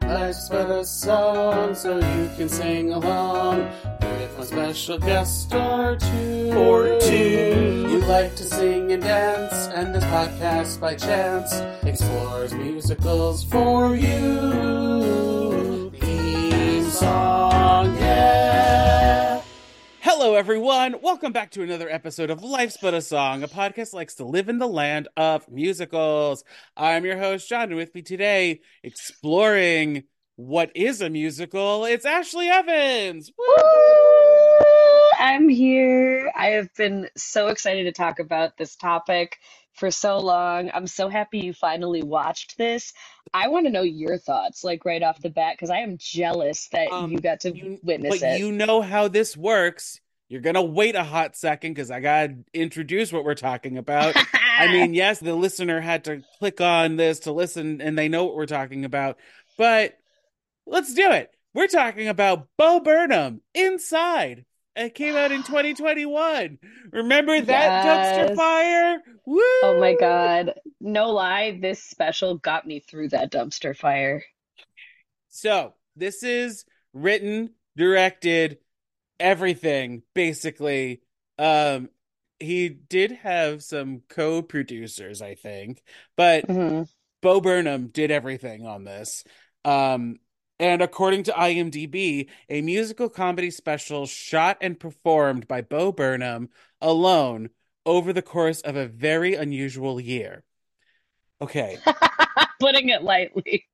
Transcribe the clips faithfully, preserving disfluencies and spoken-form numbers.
Life's but a song, so you can sing along with a special guest star two. Or two. You like to sing and dance, and this podcast by chance explores musicals for you. Theme song, yeah. Hello, everyone. Welcome back to another episode of Life's But a Song, a podcast that likes to live in the land of musicals. I'm your host, John, and with me today, exploring what is a musical, it's Ashley Evans. Woo! Woo! I'm here. I have been so excited to talk about this topic for so long. I'm so happy you finally watched this. I want to know your thoughts, like right off the bat, because I am jealous that Um, you got to you, witness but it. you know how this works. You're going to wait a hot second because I got to introduce what we're talking about. I mean, yes, the listener had to click on this to listen and they know what we're talking about, but let's do it. We're talking about Bo Burnham, Inside. It came out in twenty twenty-one. Remember that dumpster Yes. fire? Woo! Oh my God. No lie, this special got me through that dumpster fire. So, this is written, directed, everything, basically. Um, he did have some co-producers, I think, but hmm Bo Burnham did everything on this. Um, and according to IMDb, a musical comedy special shot and performed by Bo Burnham alone over the course of a very unusual year. Okay. Putting it lightly.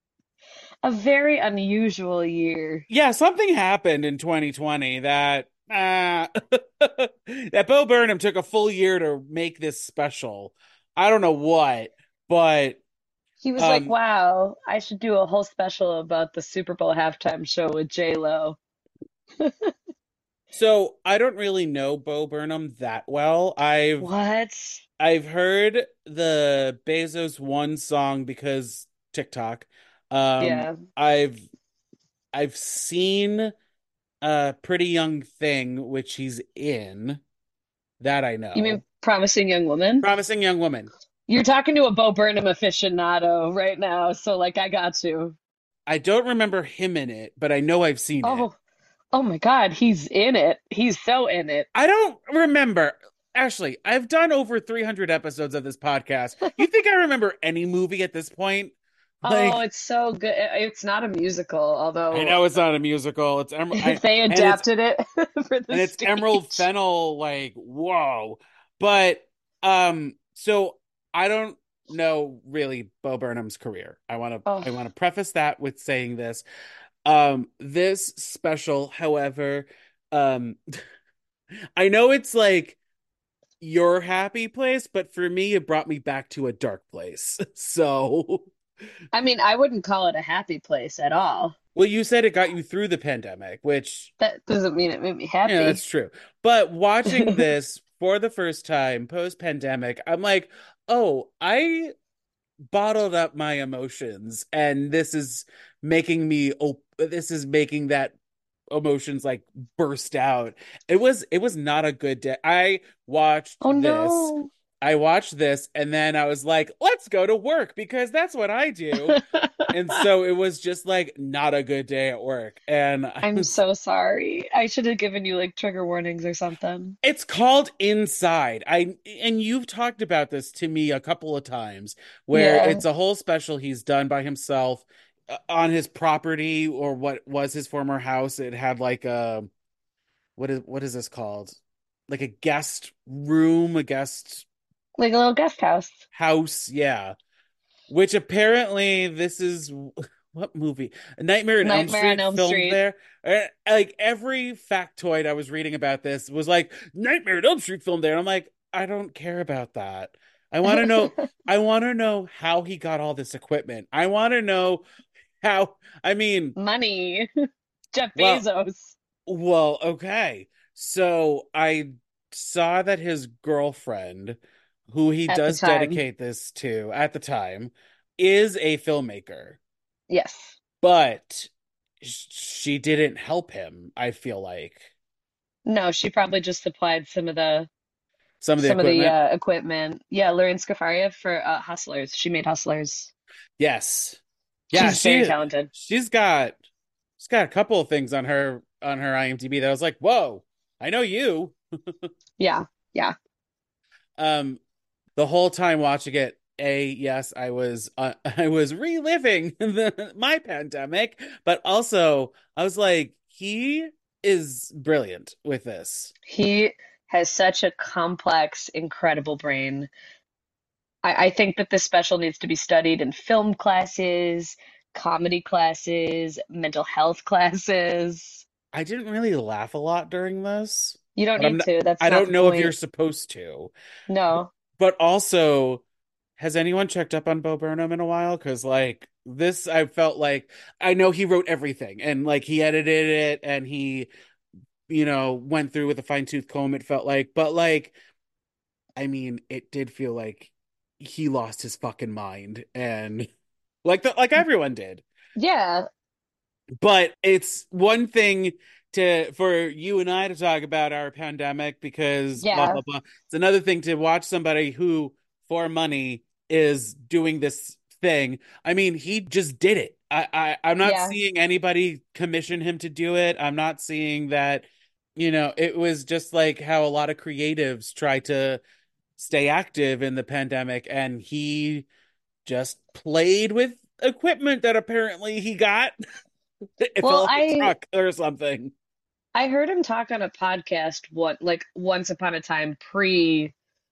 A very unusual year. Yeah, something happened in twenty twenty that uh, that Bo Burnham took a full year to make this special. I don't know what, but He was like, um, wow, I should do a whole special about the Super Bowl halftime show with J-Lo. so I don't really know Bo Burnham that well. I've What? I've heard the Bezos One song because TikTok. Um, Yeah. I've I've seen a Pretty Young Thing, which he's in. That I You know. mean Promising Young Woman? Promising Young Woman. You're talking to a Bo Burnham aficionado right now, so like I got you. I don't remember him in it, but I know I've seen it. Oh, oh my God, he's in it. He's so in it. I don't remember. Ashley, I've done over three hundred episodes of this podcast. You think I remember any movie at this point? Oh, Like, it's so good. It's not a musical, I although know it's not a musical. It's Emer- I, if they and it's adapted it for the and it's stage. Emerald Fennel. Like, whoa! But um, so I don't know really Bo Burnham's career. I want to Oh, I want to preface that with saying this. Um, this special, however, um, I know it's like your happy place, but for me, it brought me back to a dark place. So, I mean, I wouldn't call it a happy place at all. well, you said it got you through the pandemic, which, That doesn't mean it made me yeah, that's happy. true. But watching this for the first time post pandemic, I'm like, oh, I bottled up my emotions, and this is making me, op- this is making that emotions like burst out. It was it was not a good day. I watched Oh this. no. I watched this and then I was like, let's go to work because that's what I do. And so it was just like not a good day at work. And I I'm was so sorry. I should have given you like trigger warnings or something. it's called Inside. I and you've talked about this to me a couple of times where Yeah. it's a whole special he's done by himself uh, on his property or what was his former house. It had like a what is what is this called? Like a guest room, a guest Like a little guest house. house, yeah. Which apparently this is what movie? A Nightmare on Elm Nightmare on Street Elm filmed Street. there. Uh, Like every factoid I was reading about this was like Nightmare on Elm Street filmed there. And I'm like, I don't care about that. I want to know. I want to know how he got all this equipment. I want to know how. I mean, Money. Jeff well, Bezos. well, okay. So I saw that his girlfriend, who he At the does time. dedicate this to at the time, is a filmmaker, Yes. but sh- she didn't help him, I feel like. No, she probably just supplied some of the Some of the some of the equipment. uh, equipment. Yeah, Lorraine Scafaria for uh, Hustlers. She made Hustlers. Yes. Yeah, She's very she talented. she's got she's got a couple of things on her on her IMDb that I was like, whoa, I know you. Yeah, yeah. Um, the whole time watching it, a yes, I was uh, I was reliving the my pandemic, but also I was like, he is brilliant with this. He has such a complex, incredible brain. I, I think that this special needs to be studied in film classes, comedy classes, mental health classes. I didn't really laugh a lot during this, You don't but I'm need not, to. That's I not don't the know if you're point. supposed to. No. But also, has anyone checked up on Bo Burnham in a while? Because like this, I felt like I know he wrote everything and like he edited it and he, you know, went through with a fine tooth comb. It felt like, but like, I mean, it did feel like he lost his fucking mind and like the, like everyone did. Yeah, But it's one thing to for you and I to talk about our pandemic because blah yeah, blah blah. It's another thing to watch somebody who for money is doing this thing. I mean, he just did it. I, I I'm not yeah. seeing anybody commission him to do it. I'm not seeing that, you know, it was just like how a lot of creatives try to stay active in the pandemic and he just played with equipment that apparently he got. It Well, felt like a I truck or something. I heard him talk on a podcast what like once upon a time pre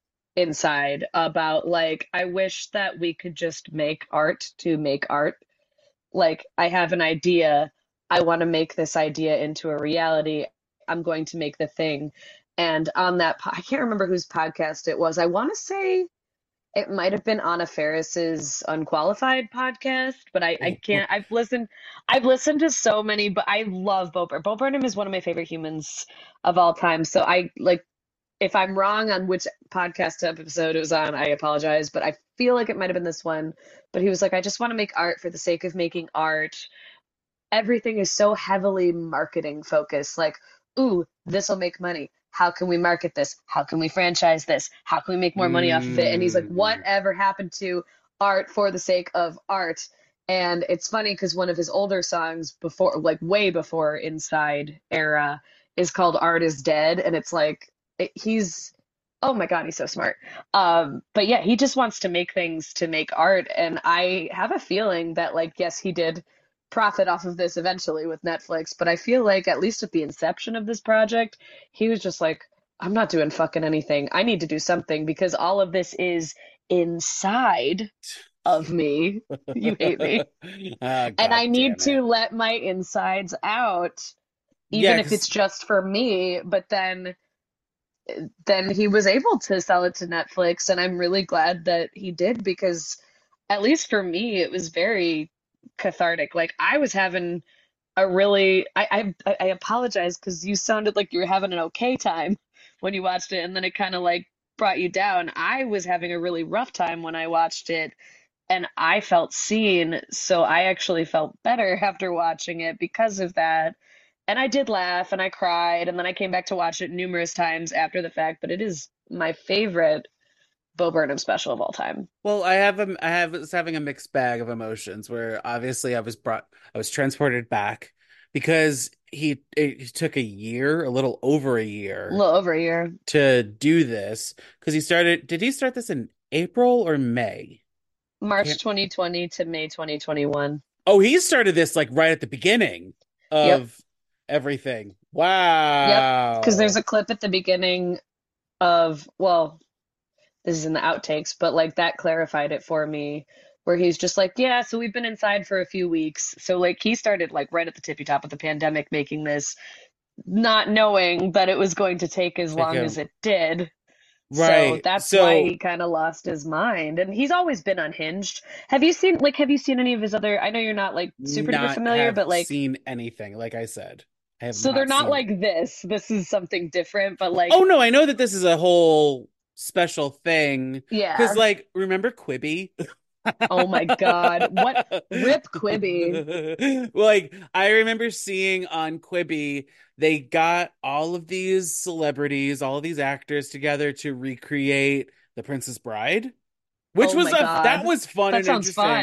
Inside about like I wish that we could just make art to make art. Like I have an idea, I want to make this idea into a reality. I'm going to make the thing. And on that, po- I can't remember whose podcast it was. I want to say it might have been Anna Faris's Unqualified podcast, but I, I can't. I've listened. I've listened to so many, but I love Bo Burnham. Bo Burnham is one of my favorite humans of all time. So I like if I'm wrong on which podcast episode it was on, I apologize, but I feel like it might have been this one. But he was like, I just want to make art for the sake of making art. Everything is so heavily marketing focused. Like, ooh, this will make money. How can we market this? How can we franchise this? How can we make more money off of it? And he's like, Mm. whatever happened to art for the sake of art? And it's funny because one of his older songs before, like way before Inside era, is called Art is Dead. And it's like, it, he's, oh my God, he's so smart. Um, but yeah, he just wants to make things to make art. And I have a feeling that, like, yes, he did profit off of this eventually with Netflix, but I feel like at least at the inception of this project, he was just like, I'm not doing fucking anything. I need to do something because all of this is inside of me. You hate me. Ah, And God I need damn to it. let my insides out, Yeah, even if it's because just for me. But then then he was able to sell it to Netflix, and I'm really glad that he did because at least for me, it was very cathartic. Like I was having a really I I, I apologize because you sounded like you were having an okay time when you watched it, and then it kind of like brought you down. I was having a really rough time when I watched it, and I felt seen, so I actually felt better after watching it because of that. And I did laugh and I cried, and then I came back to watch it numerous times after the fact, but it is my favorite Bo Burnham special of all time. well, I have a, I have was having a mixed bag of emotions where obviously I was brought, I was transported back because he it took a year, a little over a A year little over a year. to do this because he started. Did he start this in April or May? I March can't. twenty twenty to May twenty twenty-one. Oh, he started this like right at the beginning Yep. of everything. Yep. Because there's Wow. a clip at the beginning of, well, this is in the outtakes, but like that clarified it for me, where he's just like, yeah, so we've been inside for a few weeks. So like he started like right at the tippy top of the pandemic making this, not knowing that it was going to take as Take long as him. it did. So Right. that's why So he kind of lost his mind. And he's always been unhinged. Have you seen like have you seen any of his other, I know you're not like super duper not familiar, have but like seen anything, like I said. I have so they're not not seen it. like this. This is something different, but like Oh no, I know that this is a whole special thing. Because yeah. like, remember Quibi? Oh my God. What Rip Quibi. Like, I remember seeing on Quibi, they got all of these celebrities, all of these actors together to recreate The Princess Bride, which Oh was my a that God. was fun That and sounds interesting. fun.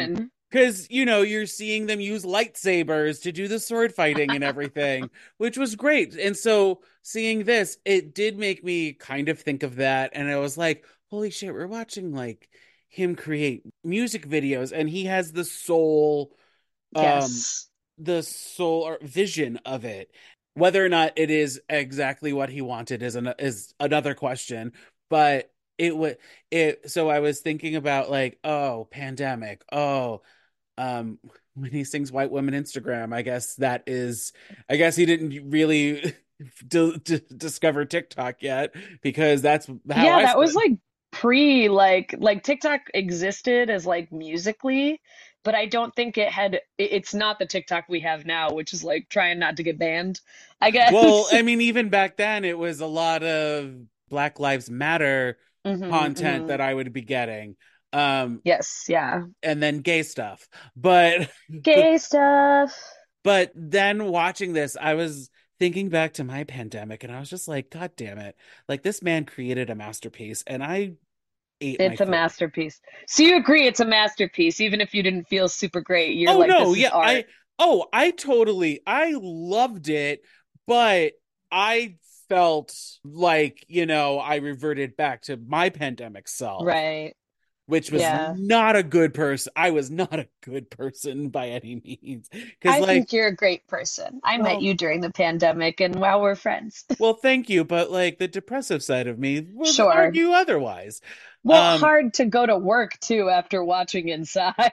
Because, you know, you're seeing them use lightsabers to do the sword fighting and everything, which was great. And so seeing this, it did make me kind of think of that. And I was like, holy shit, we're watching like him create music videos, and he has the soul, um, Yes. the soul or vision of it. Whether or not it is exactly what he wanted is an is another question, but it would it so I was thinking about like, oh, pandemic, oh, um when he sings white women Instagram, I guess that is, I guess he didn't really d- d- discover TikTok yet, because that's how Yeah, I that was spent. like pre like like TikTok existed as like musically, but I don't think it had it- it's not the TikTok we have now, which is like trying not to get banned, I Well, guess. I mean, even back then it was a lot of Black Lives Matter hmm content hmm that I would be getting, um Yes, yeah. and then gay stuff, but Gay stuff. but then watching this, I was thinking back to my pandemic, and I was just like, God damn it, like this man created a masterpiece and I ate my It's a food. masterpiece. So you agree it's a masterpiece, even if you didn't feel super great. You're Oh like, no, this is yeah, art. I oh, I totally I loved it, but I felt like, you know, I reverted back to my pandemic self, Right. which was Yeah. not a good person. I was not a good person by any means. Because I like, think you're a great person. I met well, you during the pandemic, and wow, we're friends. well, thank you, but like the depressive side of me would Sure. argue otherwise. Well, Um, hard to go to work too after watching Inside.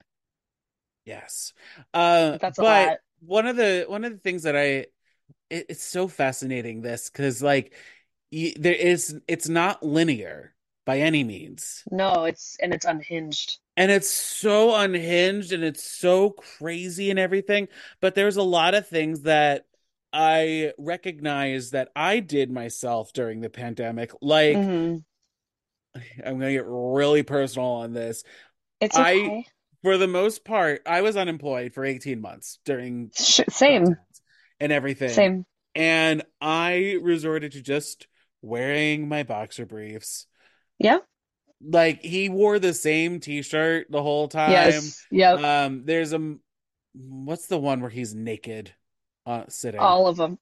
yes. Uh, That's a but lot. one of the one of the things that I it, it's so fascinating this, because like y there is it's not linear by any means. No, it's and it's unhinged. And it's so unhinged and it's so crazy and everything, but there's a lot of things that I recognize that I did myself during the pandemic. Like, hmm I'm gonna get really personal on this. It's I, okay. for the most part, I was unemployed for eighteen months during Sh same, shutdowns and everything. same. And I resorted to just wearing my boxer briefs. Yeah. Like, he wore the same t-shirt the whole time. Yes. Yep. Um, there's a, what's the one where he's naked, uh, sitting? All of them.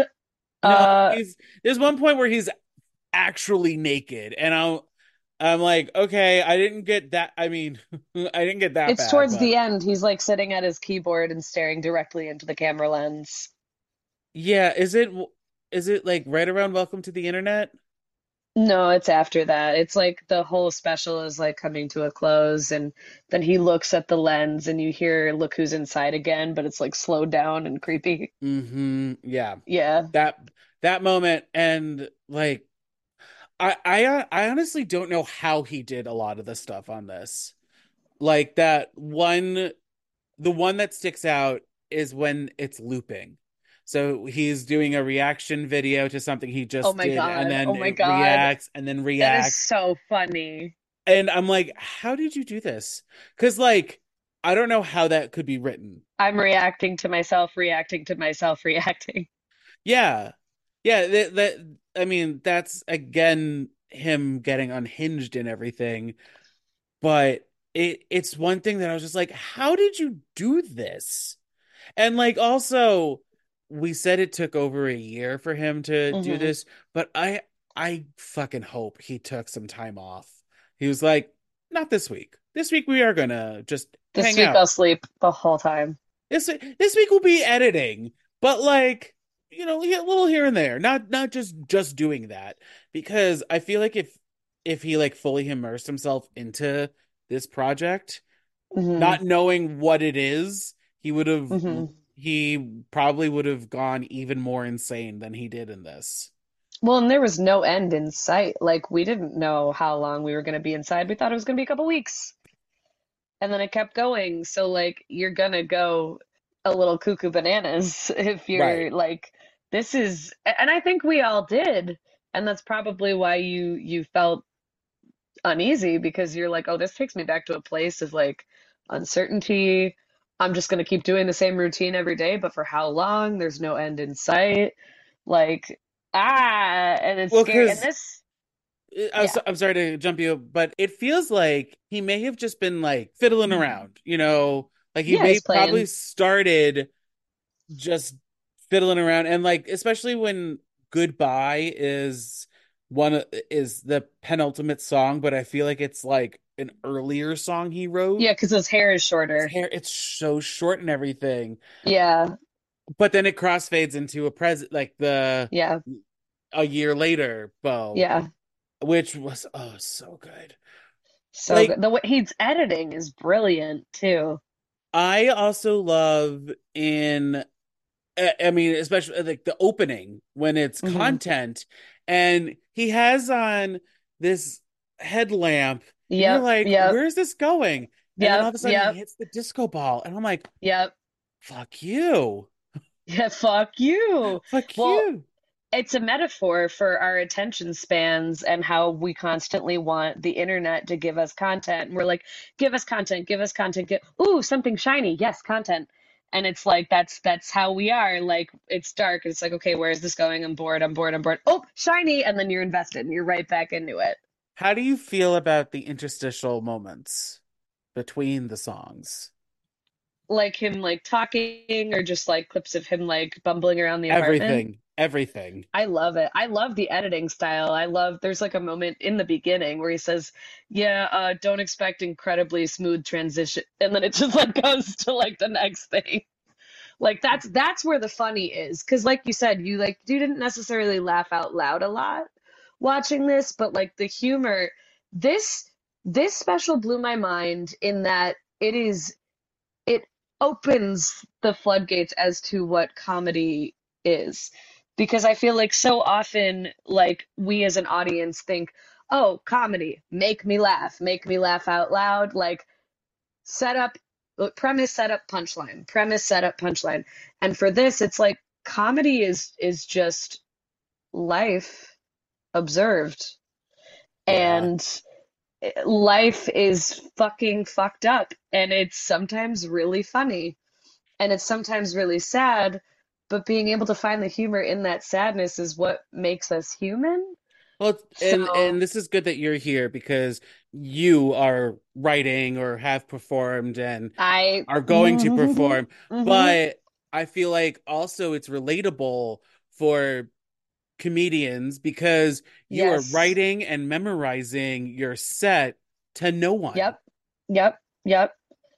No, Uh, he's there's one point where he's actually naked, and I'm I'm like, okay, I didn't get that. I mean, I didn't get that it's bad, towards but the end. He's like sitting at his keyboard and staring directly into the camera lens. yeah, is it is it like right around Welcome to the Internet? No, it's after that. It's like the whole special is like coming to a close, and then he looks at the lens, and you hear "Look Who's Inside" again, but it's like slowed down and creepy. Mm-hmm. Yeah, Yeah. that that moment, and like, I I I honestly don't know how he did a lot of the stuff on this. Like that one, the one that sticks out is when it's looping. So he's doing a reaction video to something he Oh just my did, and God. then Oh my it God. reacts and then That is reacts. so funny. And I'm like, how did you do this? Because like, I don't know how that could be written. I'm reacting to myself, reacting to myself, reacting. Yeah. Yeah, that, that I mean, that's again him getting unhinged and everything, but it it's one thing that I was just like, how did you do this? And like, also, we said it took over a year for him to do hmm this, but I I fucking hope he took some time off. He was like, not this week. This week we are gonna just This hang week out. I'll sleep the whole time. This this week will be editing, but like, you know, a little here and there, not not just just doing that, because I feel like if if he like fully immersed himself into this project, hmm not knowing what it is, he would have hmm he probably would have gone even more insane than he did in this. Well, and there was no end in sight. Like we didn't know how long we were going to be inside. We thought it was going to be a couple weeks. And then it kept going. So like you're gonna go a little cuckoo bananas if Right. you're like, this is, and I think we all did. And that's probably why you you felt uneasy because you're like, oh, this takes me back to a place of like uncertainty. I'm just gonna keep doing the same routine every day, but for how long? There's no end in sight. Like, ah, and it's Well, scary. And because this, I'm, Yeah. so, I'm sorry to jump you, but it feels like he may have just been like fiddling Mhm. around, you know, like he Yeah, may he's probably playing. started just fiddling around, and like especially when Goodbye is one of- is the penultimate song, but I feel like it's like an earlier song he wrote. Yeah, because his hair is His shorter. hair, it's so short and everything, Yeah, but then it crossfades into a present, like the yeah, a year later bow, yeah. which was oh so good. So Like good. The way he's editing is brilliant too. I also love in I I mean, especially like the opening when it's Hmm. content and he has on this headlamp and you're Yep, like, yep, where is this going? And then all yep, of a sudden he yep, hits the disco ball and I'm like, yep. fuck you. Yeah, fuck you. Fuck Well, you. it's a metaphor for our attention spans and how we constantly want the internet to give us content. And we're like, give us content, give us content, give ooh, something shiny. Yes, content. And it's like that's that's how we are. Like it's dark. It's like, okay, where is this going? I'm bored, I'm bored, I'm bored. Oh, shiny, and then you're invested and you're right back into it. How do you feel about the interstitial moments between the songs? Like him like talking or just like clips of him like bumbling around the apartment. Everything. Everything. I love it. I love the editing style. I love there's like a moment in the beginning where he says, "Yeah, uh, don't expect incredibly smooth transition," and then it just like goes to like the next thing. Like that's that's where the funny is, because like you said, you like you didn't necessarily laugh out loud a lot watching this, but like the humor, this this special blew my mind in that it is it opens the floodgates as to what comedy is. Because I feel like so often, like we as an audience think, oh, comedy, make me laugh, make me laugh out loud, like set up, premise, set up, punchline, premise, set up, punchline. And for this, it's like comedy is is just life observed. Yeah. And life is fucking fucked up. And it's sometimes really funny and it's sometimes really sad, but being able to find the humor in that sadness is what makes us human. Well, and So, and this is good that you're here because you are writing or have performed and I, are going to hmm perform, hmm but I feel like also it's relatable for comedians because you are yes, writing and memorizing your set to no one. yep, yep, yep.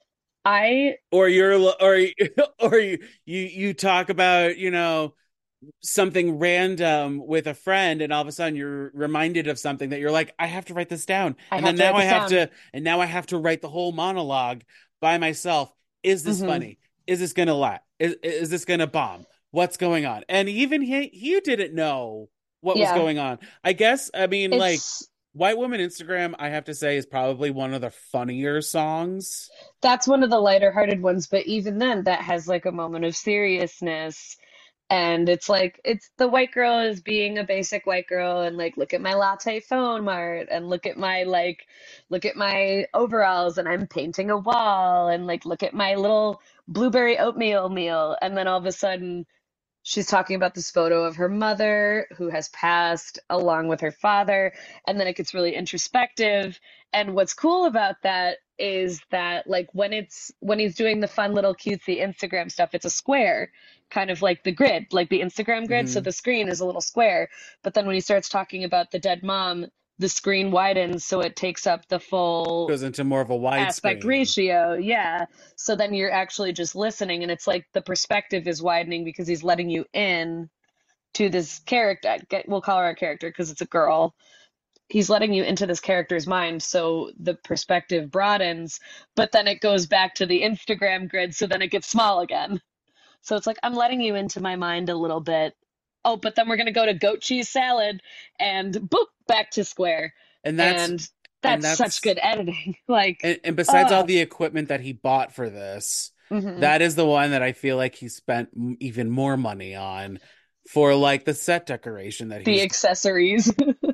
I, Or you're or or you you you talk about, you know, something random with a friend and all of a sudden you're reminded of something that you're like, I have to write this down. I And have then to now write I this have down. to and now I have to write the whole monologue by myself. Is this Hmm. funny? Is this gonna laugh? Is, is this gonna bomb? What's going on? And even he he didn't know what was Yeah, going on. I guess I mean like it's White Woman Instagram, I have to say, is probably one of the funnier songs. that's one of the lighter hearted ones, but even then, that has like a moment of seriousness. And it's like, it's the white girl is being a basic white girl, and like, look at my latte phone mart, and look at my, like, look at my overalls, and I'm painting a wall, and like, look at my little blueberry oatmeal meal. And then all of a sudden, she's talking about this photo of her mother who has passed along with her father, and then it gets really introspective. And what's cool about that is that like when it's when he's doing the fun little cutesy Instagram stuff, it's a square, kind of like the grid, like the Instagram grid. So Hmm. the screen is a little square. But then when he starts talking about the dead mom, the screen widens so it takes up the full Goes into more of a aspect widescreen. ratio. Yeah. So then you're actually just listening, and it's like the perspective is widening because he's letting you in to this character. We'll call her a character because it's a girl. He's letting you into this character's mind, so the perspective broadens, but then it goes back to the Instagram grid, so then it gets small again. So it's like, I'm letting you into my mind a little bit. Oh, but then we're going to go to goat cheese salad and boop, back to square. And that's And and that's such that's good editing. Like, and, and besides all uh, the equipment that he bought for this, mhm. that is the one that I feel like he spent m- even more money on for like the set decoration that The he's accessories.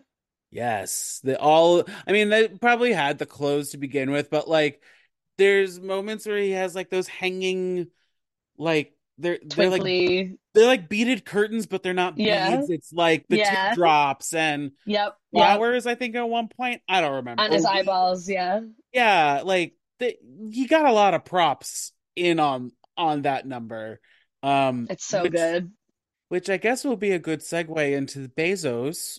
yes, the all I mean they probably had the clothes to begin with, but like there's moments where he has like those hanging like they're they're like Twinkly. they're like beaded curtains, but they're not Yeah. beads. It's like the Yeah. teardrops and Yep. Yep. flowers, I think at one point. I don't remember. On Or his leaves. eyeballs. Yeah. Yeah, like the, he got a lot of props in on on that number. Um, It's so which good. which I guess will be a good segue into Bezos.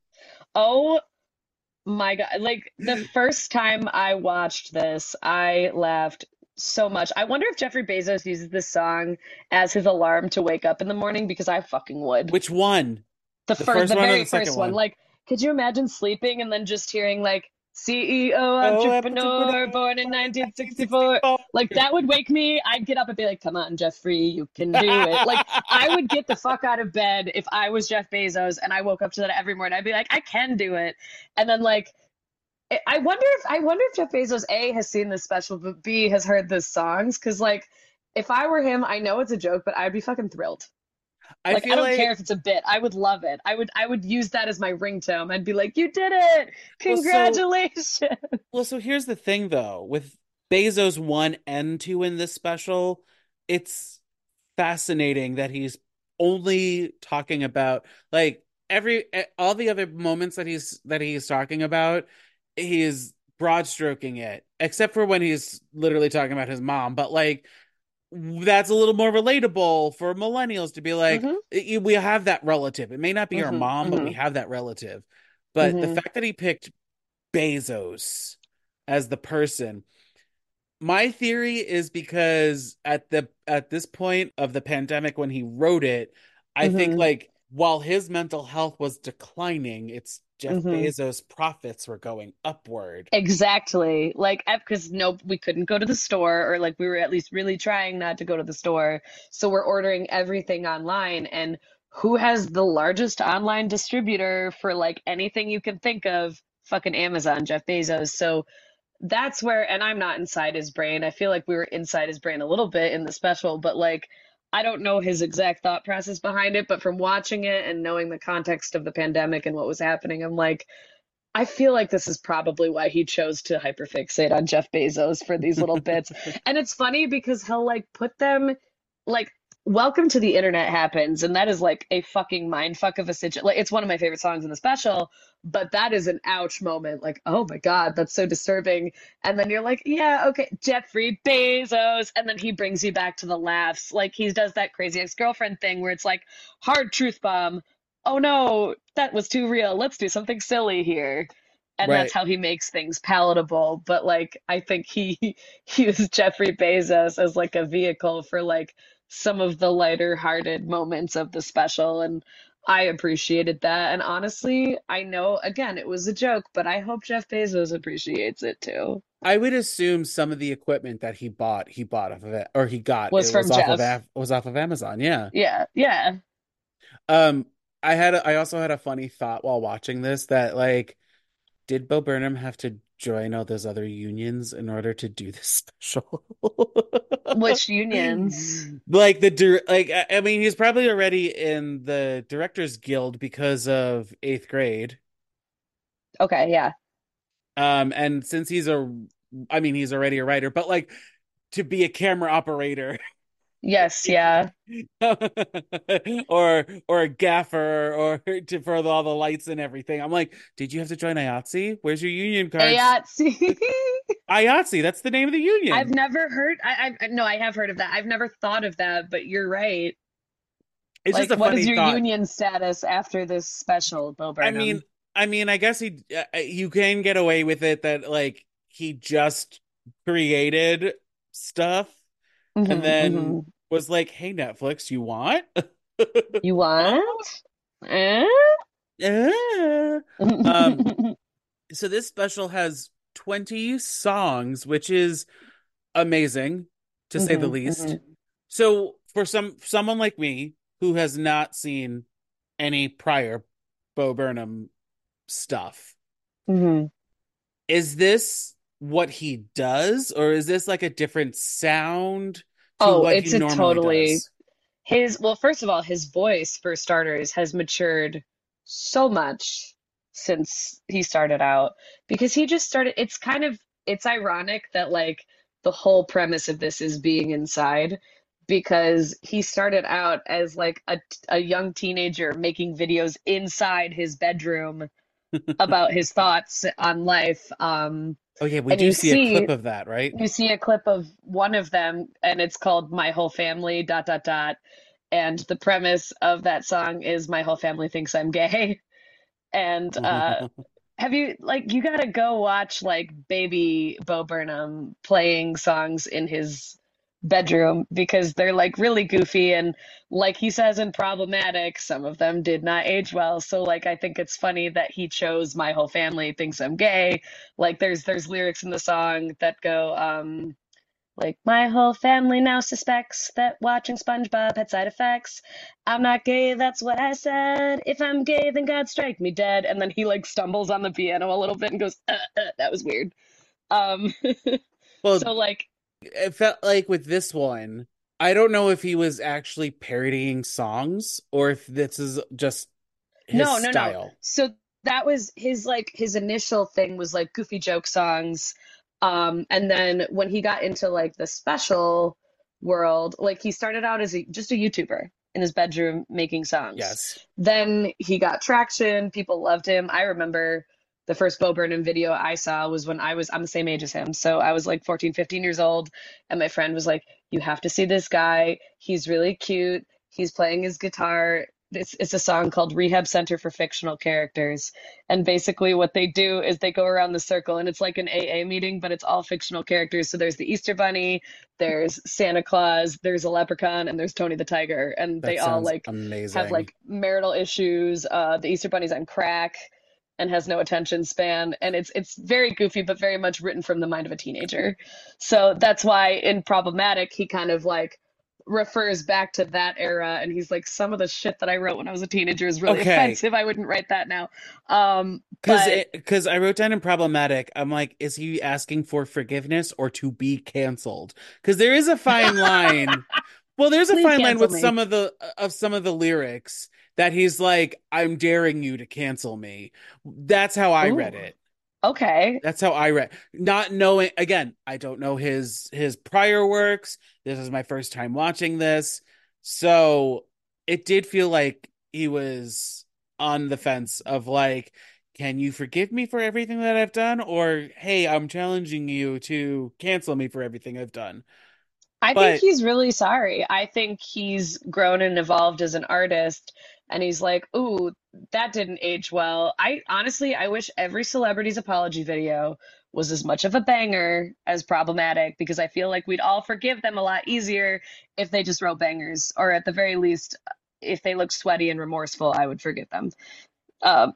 Oh my God. Like the first time I watched this, I laughed so much. I wonder if Jeffrey Bezos uses this song as his alarm to wake up in the morning because I fucking would. Which one? The The first, first the one or very the second first one. one? Like, could you imagine sleeping and then just hearing like C E O Oh, entrepreneur born in nineteen sixty-four? Like that would wake me. I'd get up and be like, "Come on, Jeffrey, you can do it." Like I would get the fuck out of bed if I was Jeff Bezos and I woke up to that every morning. I'd be like, "I can do it." And then like I I wonder if I wonder if Jeff Bezos A has seen this special, but B has heard the songs. Because like, if I were him, I know it's a joke, but I'd be fucking thrilled. I Like, I feel don't care like if it's a bit. I would love it. I would I would use that as my ringtone. I'd be like, "You did it! well, so Congratulations!" well, so here's the thing though, with Bezos one and two in this special, it's fascinating that he's only talking about like every eh, all the other moments that he's that he's talking about, he's broad stroking it, except for when he's literally talking about his mom. But like that's a little more relatable for millennials to be like, Mm-hmm. "I- we have that relative. It may not be our Mm-hmm. mom, but we Mm-hmm. have that relative." But the Mm-hmm. fact that he picked Bezos as the person, my theory is because at the at this point of the pandemic when he wrote it, I think Mm-hmm. like while his mental health was declining, it's Jeff Mm-hmm. Bezos' profits were going upward. Exactly. Like, because no, we couldn't go to the store, or like we were at least really trying not to go to the store. So we're ordering everything online. And who has the largest online distributor for like anything you can think of? Fucking Amazon, Jeff Bezos. So that's where, and I'm not inside his brain. I feel like we were inside his brain a little bit in the special, but like, I don't know his exact thought process behind it. But from watching it and knowing the context of the pandemic and what was happening, I'm like, I feel like this is probably why he chose to hyperfixate on Jeff Bezos for these little bits. And it's funny because he'll like put them like Welcome to the Internet happens, and that is like a fucking mind fuck of a situation. Like it's one of my favorite songs in the special, but that is an ouch moment. Like, oh my God, that's so disturbing. And then you're like, yeah, okay, Jeffrey Bezos. And then he brings you back to the laughs. Like he does that crazy ex-girlfriend thing where it's like hard truth bomb. Oh no, that was too real. Let's do something silly here. And that's Right. how he makes things palatable. But like I think he he used Jeffrey Bezos as like a vehicle for like some of the lighter hearted moments of the special. And I appreciated that. And honestly, I know again it was a joke, but I hope Jeff Bezos appreciates it too. I would assume some of the equipment that he bought, he bought off of it, or he got Was it from was off of Jeff. Af- was off of Amazon. Yeah. Yeah, yeah. Um, I had a, I also had a funny thought while watching this that like, did Bo Burnham have to join all those other unions in order to do this special? Which unions? Like the dir like I I mean he's probably already in the Directors Guild because of eighth grade. Okay, yeah. Um, and since he's a, I mean he's already a writer, but like to be a camera operator Yes, yeah. or or a gaffer or to for all the lights and everything. I'm like, did you have to join I A T S E? Where's your union cards? A O T C. I A T S E, that's the name of the I've union. never heard I, I no, I have heard of that. I've never thought of that, but you're right. It's just Like, a what is funny your thought. union status after this special, Bo I mean, Burnham? I mean, I guess he uh, you can get away with it that like he just created stuff and Hmm. then Hmm. was like, "Hey Netflix, you want?" You Huh? want? Eh? Yeah. Um, so this special has twenty songs, which is amazing to say the Hmm. least. Hmm. So for some someone like me who has not seen any prior Bo Burnham stuff, Hmm. is this what he does, or is this like a different sound to Oh, what he it's a normally totally does? his, well, first of all, his voice, for starters, has matured so much since he started out because he just started, it's kind of, it's ironic that like the whole premise of this is being inside. because he started out as like a, a young teenager making videos inside his bedroom about his thoughts on life. Um, Oh yeah, we and do you see a see clip of that, right? you see a clip of one of them, and it's called "My Whole Family." Dot dot dot. And the premise of that song is my whole family thinks I'm gay. And uh, have you like you gotta go watch like baby Bo Burnham playing songs in his bedroom because they're like really goofy and like he says in Problematic, some of them did not age well. So like I think it's funny that he chose my whole family thinks I'm gay. Like there's there's lyrics in the song that go um like, my whole family now suspects that watching SpongeBob had side effects. I'm not gay, that's what I said. If I'm gay, then God strike me dead. And then he like stumbles on the piano a little bit and goes, uh, uh, that was weird. Um, Well, so like, it felt like with this one, I don't know if he was actually parodying songs or if this is just his no, no, no. style. So that was his like his initial thing was like goofy joke songs. Um, and then when he got into like the special world, like he started out as a, just a YouTuber in his bedroom making songs. Yes. Then he got traction, people loved him. I remember the first Bo Burnham video I saw was when I was I'm the same age as him. So I was like fourteen, fifteen years old, and my friend was like, "You have to see this guy. He's really cute. He's playing his guitar." It's, it's a song called Rehab Center for Fictional Characters. And basically, what they do is they go around the circle, and it's like an A A meeting, but it's all fictional characters. So there's the Easter Bunny, there's Santa Claus, there's a leprechaun, and there's Tony the Tiger. And they That all sounds like have amazing. like marital issues. Uh, the Easter Bunny's on crack and has no attention span. And it's it's very goofy, but very much written from the mind of a teenager. So that's why in Problematic, he kind of like refers back to that era and he's like some of the shit that I wrote when I was a teenager is really Okay. offensive. I wouldn't write that now. Um, Because but it, because I wrote down in problematic, I'm like, is he asking for forgiveness or to be canceled? Because there is a fine line. Well, there's a please fine line cancel with me. some of the of some of the lyrics that he's like, I'm daring you to cancel me. That's how I read Ooh, it. okay. That's how I read. Not knowing, again, I don't know his his prior works. This is my first time watching this. So it did feel like he was on the fence of like, can you forgive me for everything that I've done? Or hey, I'm challenging you to cancel me for everything I've done. I think But he's really sorry. I think he's grown and evolved as an artist, and he's like, "Ooh, that didn't age well." I honestly, I wish every celebrity's apology video was as much of a banger as Problematic because I feel like we'd all forgive them a lot easier if they just wrote bangers, or at the very least, if they looked sweaty and remorseful, I would forgive them. Um,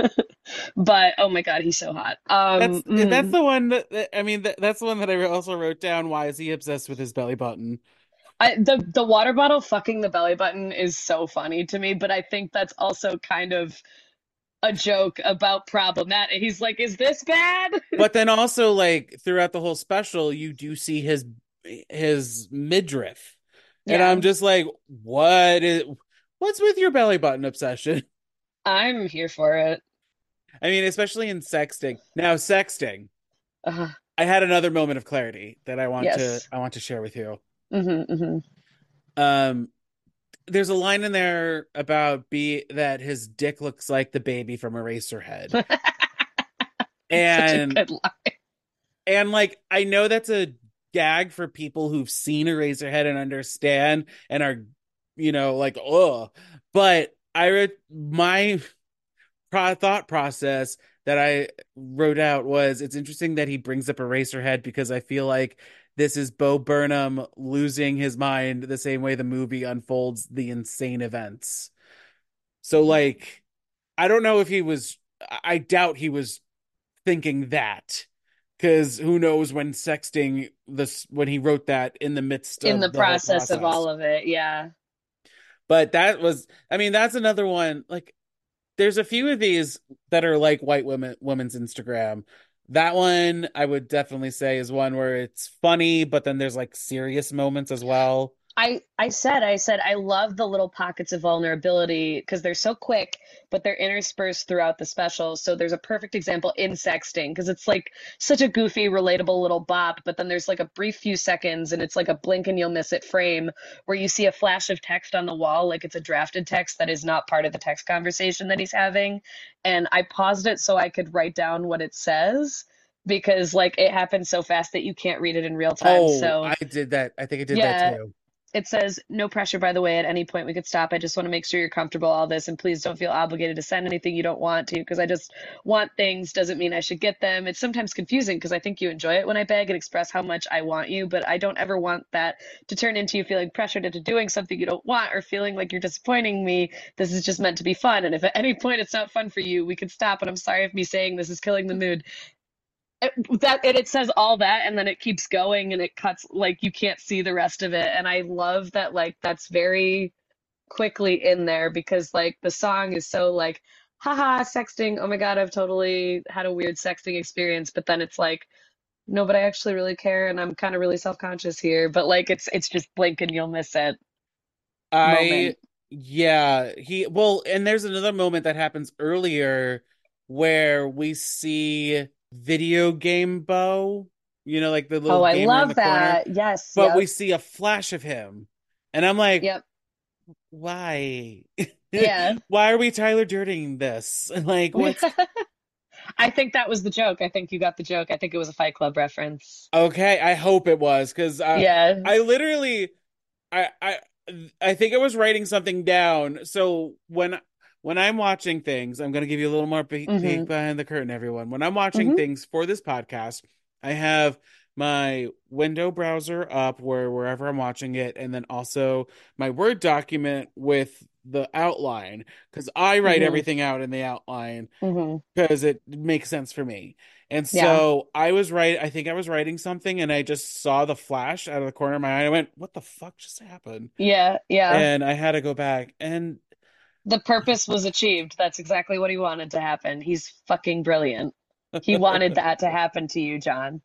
but oh my God, he's so hot. Um, that's that's mm, the one that, that- I mean that, that's the one that I also wrote down. Why is he obsessed with his belly button? I, the the water bottle fucking the belly button is so funny to me, but I think that's also kind of a joke about Problematic. He's like, "Is this bad?" But then also like throughout the whole special, you do see his his midriff. And I'm Yeah, just like, what is what's with your belly button obsession? I'm here for it. I mean, especially in sexting. Now, sexting. Uh, I had another moment of clarity that I want to yes. I want to share with you. Hmm, hmm. Um, there's a line in there about be that his dick looks like the baby from Eraserhead. Such a And good line. and like I know that's a gag for people who've seen Eraserhead and understand and are, you know, like, oh, but I read my pro- thought process that I wrote out was it's interesting that he brings up Eraserhead because I feel like this is Bo Burnham losing his mind the same way the movie unfolds the insane events. So like I don't know if he was I doubt he was thinking that because who knows when sexting this when he wrote that in the midst In the of the whole process of process. all of it, yeah. But that was I mean that's another one like there's a few of these that are like white women women's Instagram. That one I would definitely say is one where it's funny, but then there's like serious moments as well. I I said I said I love the little pockets of vulnerability because they're so quick, but they're interspersed throughout the special. So there's a perfect example in Sexting because it's like such a goofy, relatable little bop, but then there's like a brief few seconds and it's like a blink and you'll miss it frame where you see a flash of text on the wall, like it's a drafted text that is not part of the text conversation that he's having. And I paused it so I could write down what it says because like it happens so fast that you can't read it in real time. Oh, So I did that. I think I did that yeah, too. it says, no pressure, by the way, at any point we could stop. I just want to make sure you're comfortable, all this, and please don't feel obligated to send anything you don't want to, because I just want things doesn't mean I should get them. It's sometimes confusing because I think you enjoy it when I beg and express how much I want you, but I don't ever want that to turn into you feeling pressured into doing something you don't want or feeling like you're disappointing me. This is just meant to be fun. And if at any point it's not fun for you, we can stop. And I'm sorry if me saying this is killing the mood. It, that and it says all that and then it keeps going and it cuts like you can't see the rest of it and I love that like that's very quickly in there because like the song is so like haha sexting, oh my God, I've totally had a weird sexting experience, but then it's like no, but I actually really care and I'm kind of really self-conscious here, but like it's it's just blink and you'll miss it I moment. yeah, he well, and there's another moment that happens earlier where we see video game Bo, you know, like the little Oh, I gamer in the love corner, that. Yes, but we yep, see a flash of him. And I'm like, yep, why? yeah. Why are we Tyler Durdenting this? Like, what's I think that was the joke. I think you got the joke. I think it was a Fight Club reference. okay? I hope it was because I, Yeah. I literally, I, I, I think I was writing something down. So when when I'm watching things, I'm going to give you a little more pe- peek hmm behind the curtain, everyone. When I'm watching hmm things for this podcast, I have my window browser up where wherever I'm watching it, and then also my Word document with the outline because I write hmm everything out in the outline hmm because it makes sense for me. And Yeah. so I was right. I think I was writing something, and I just saw the flash out of the corner of my eye. I went, "What the fuck just happened?" Yeah. Yeah. And I had to go back. And The purpose was achieved. That's exactly what he wanted to happen. He's fucking brilliant. He wanted that to happen to you, John.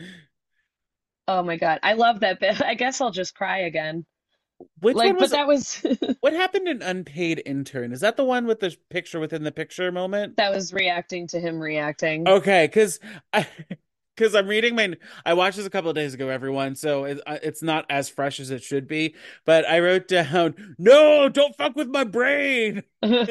Oh my God. I love that bit. I guess I'll just cry again. which one Like, but was that was what happened in Unpaid Intern? Is that the one with the picture within the picture moment? that was reacting to him reacting. Okay, because I because I'm reading my I watched this a couple of days ago, everyone, so it, uh, it's not as fresh as it should be. But I wrote down, "No, don't fuck with my brain."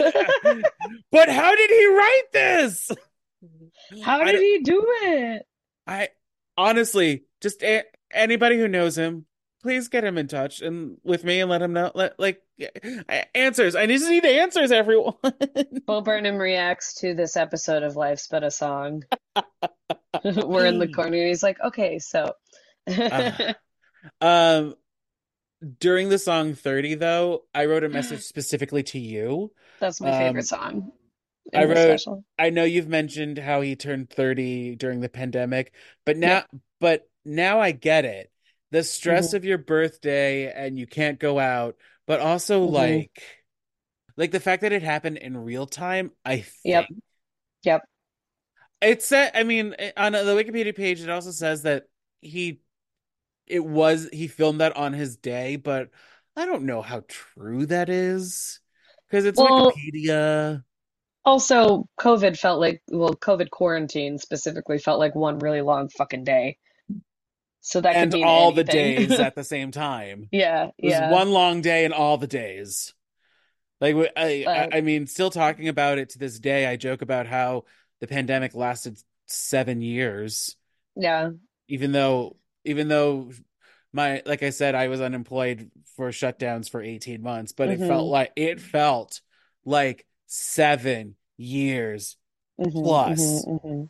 But how did he write this? How I did he do it? I honestly just a anybody who knows him, please get him in touch and with me and let him know. Let like answers. I just need answers, everyone. Bo Burnham reacts to this episode of Life's But a Song. We're in the corner. He's like, okay, so Uh, um, during the song thirty, though, I wrote a message specifically to you. that's my favorite Um, song I in the wrote, special. I know you've mentioned how he turned thirty during the pandemic, but Yep. now, but now I get it. The stress hmm of your birthday and you can't go out, but also hmm like, like the fact that it happened in real time, I Yep. think. Yep. It said, I mean, on the Wikipedia page, it also says that he it was he filmed that on his day, but I don't know how true that is because it's Well, Wikipedia also, COVID felt like, well, COVID quarantine specifically felt like one really long fucking day. So that could and mean all the anything. days at the same time. Yeah. It was Yeah. one long day and all the days. Like I, I Uh, I mean, still talking about it to this day. I joke about how the pandemic lasted seven years, yeah. even though even though my like I said, I was unemployed for shutdowns for eighteen months, but it felt hmm like it felt like seven years hmm hmm plus. hmm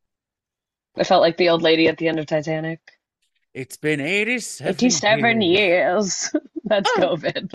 I felt like the old lady at the end of Titanic. It's been eighty-seven eighty-seven years. years. That's Oh. COVID.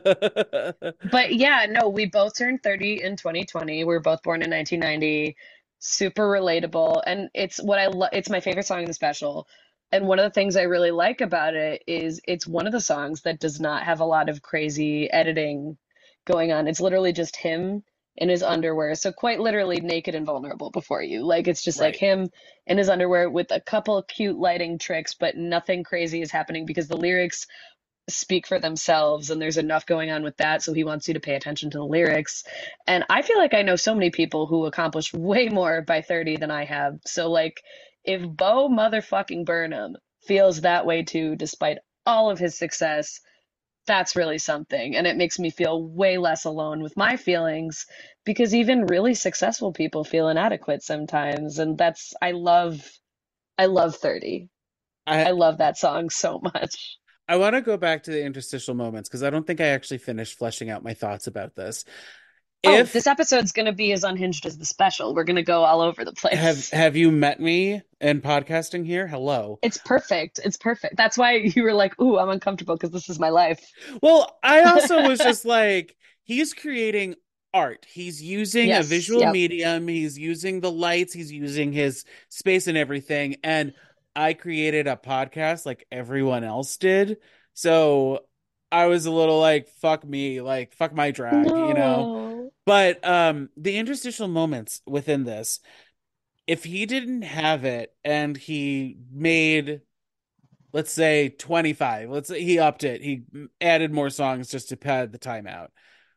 But yeah, no, we both turned thirty in twenty twenty. We were both born in nineteen ninety. Super relatable. And it's what I love. It's my favorite song in the special. And one of the things I really like about it is it's one of the songs that does not have a lot of crazy editing going on. It's literally just him in his underwear. So quite literally naked and vulnerable before you. Like it's just like Right. him in his underwear with a couple cute lighting tricks, but nothing crazy is happening because the lyrics speak for themselves, and there's enough going on with that, so he wants you to pay attention to the lyrics. And I feel like I know so many people who accomplished way more by thirty than I have. So like if Bo motherfucking Burnham feels that way too, despite all of his success, that's really something. And it makes me feel way less alone with my feelings, because even really successful people feel inadequate sometimes. And that's, I love, I love thirty. I I love that song so much. I want to go back to the interstitial moments because I don't think I actually finished fleshing out my thoughts about this. Oh, If this episode's going to be as unhinged as the special. We're going to go all over the have place. have you met me in podcasting here? Hello. It's perfect. It's perfect. That's why you were like, "Ooh, I'm uncomfortable because this is my life." Well, I also was just like, he's creating art. He's using a Yes. visual Yep. medium. He's using the lights. He's using his space and everything. And I created a podcast like everyone else did. So I was a little like, fuck me, like, fuck my drag, you know? No. But um the interstitial moments within this, if he didn't have it and he made, let's say twenty-five, let's say he upped it, he added more songs just to pad the time out,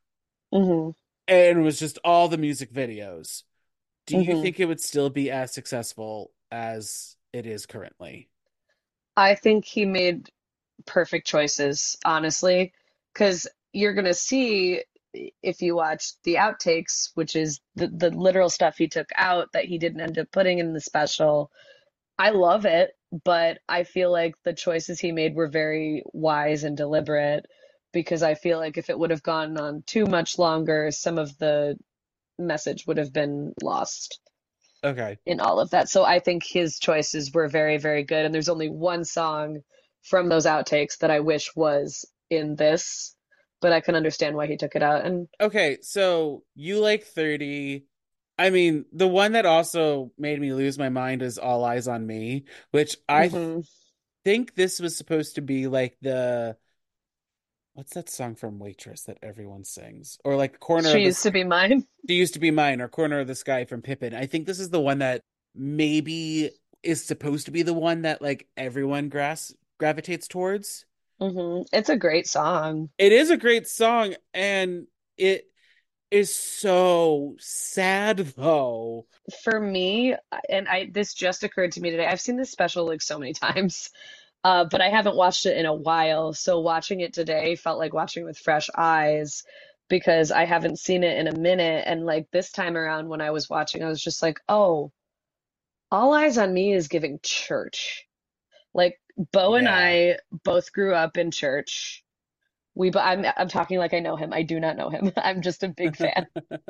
Hmm. and it was just all the music videos, do you Hmm. think it would still be as successful as it is currently? I think he made perfect choices, honestly, because you're gonna see if you watch the outtakes, which is the the literal stuff he took out that he didn't end up putting in the special. I love it, but I feel like the choices he made were very wise and deliberate, because I feel like if it would have gone on too much longer, some of the message would have been lost Okay. in all of that. So I think his choices were very, very good. And there's only one song from those outtakes that I wish was in this, but I can understand why he took it out. And Okay, so you like thirty. I mean, the one that also made me lose my mind is All Eyes on Me, which I th mhm. think this was supposed to be like the, what's that song from Waitress that everyone sings? Or like Corner She of the used to Sky, be mine. She Used to Be Mine, or Corner of the Sky from Pippin. I think this is the one that maybe is supposed to be the one that like everyone gras gravitates towards. Hmm. It's a great song. It is a great song, and it is so sad though. For me, and I this just occurred to me today. I've seen this special like so many times, uh, but I haven't watched it in a while. So watching it today felt like watching with fresh eyes, because I haven't seen it in a minute. And like this time around when I was watching, I was just like, oh, All Eyes on Me is giving church. Like Bo and Yeah. I both grew up in church. We, bo- I'm, I'm talking like I know him. I do not know him. I'm just a big fan.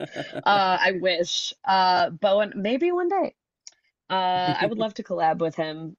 Uh, I wish. Uh, Bo and maybe one day. Uh, I would love to collab with him.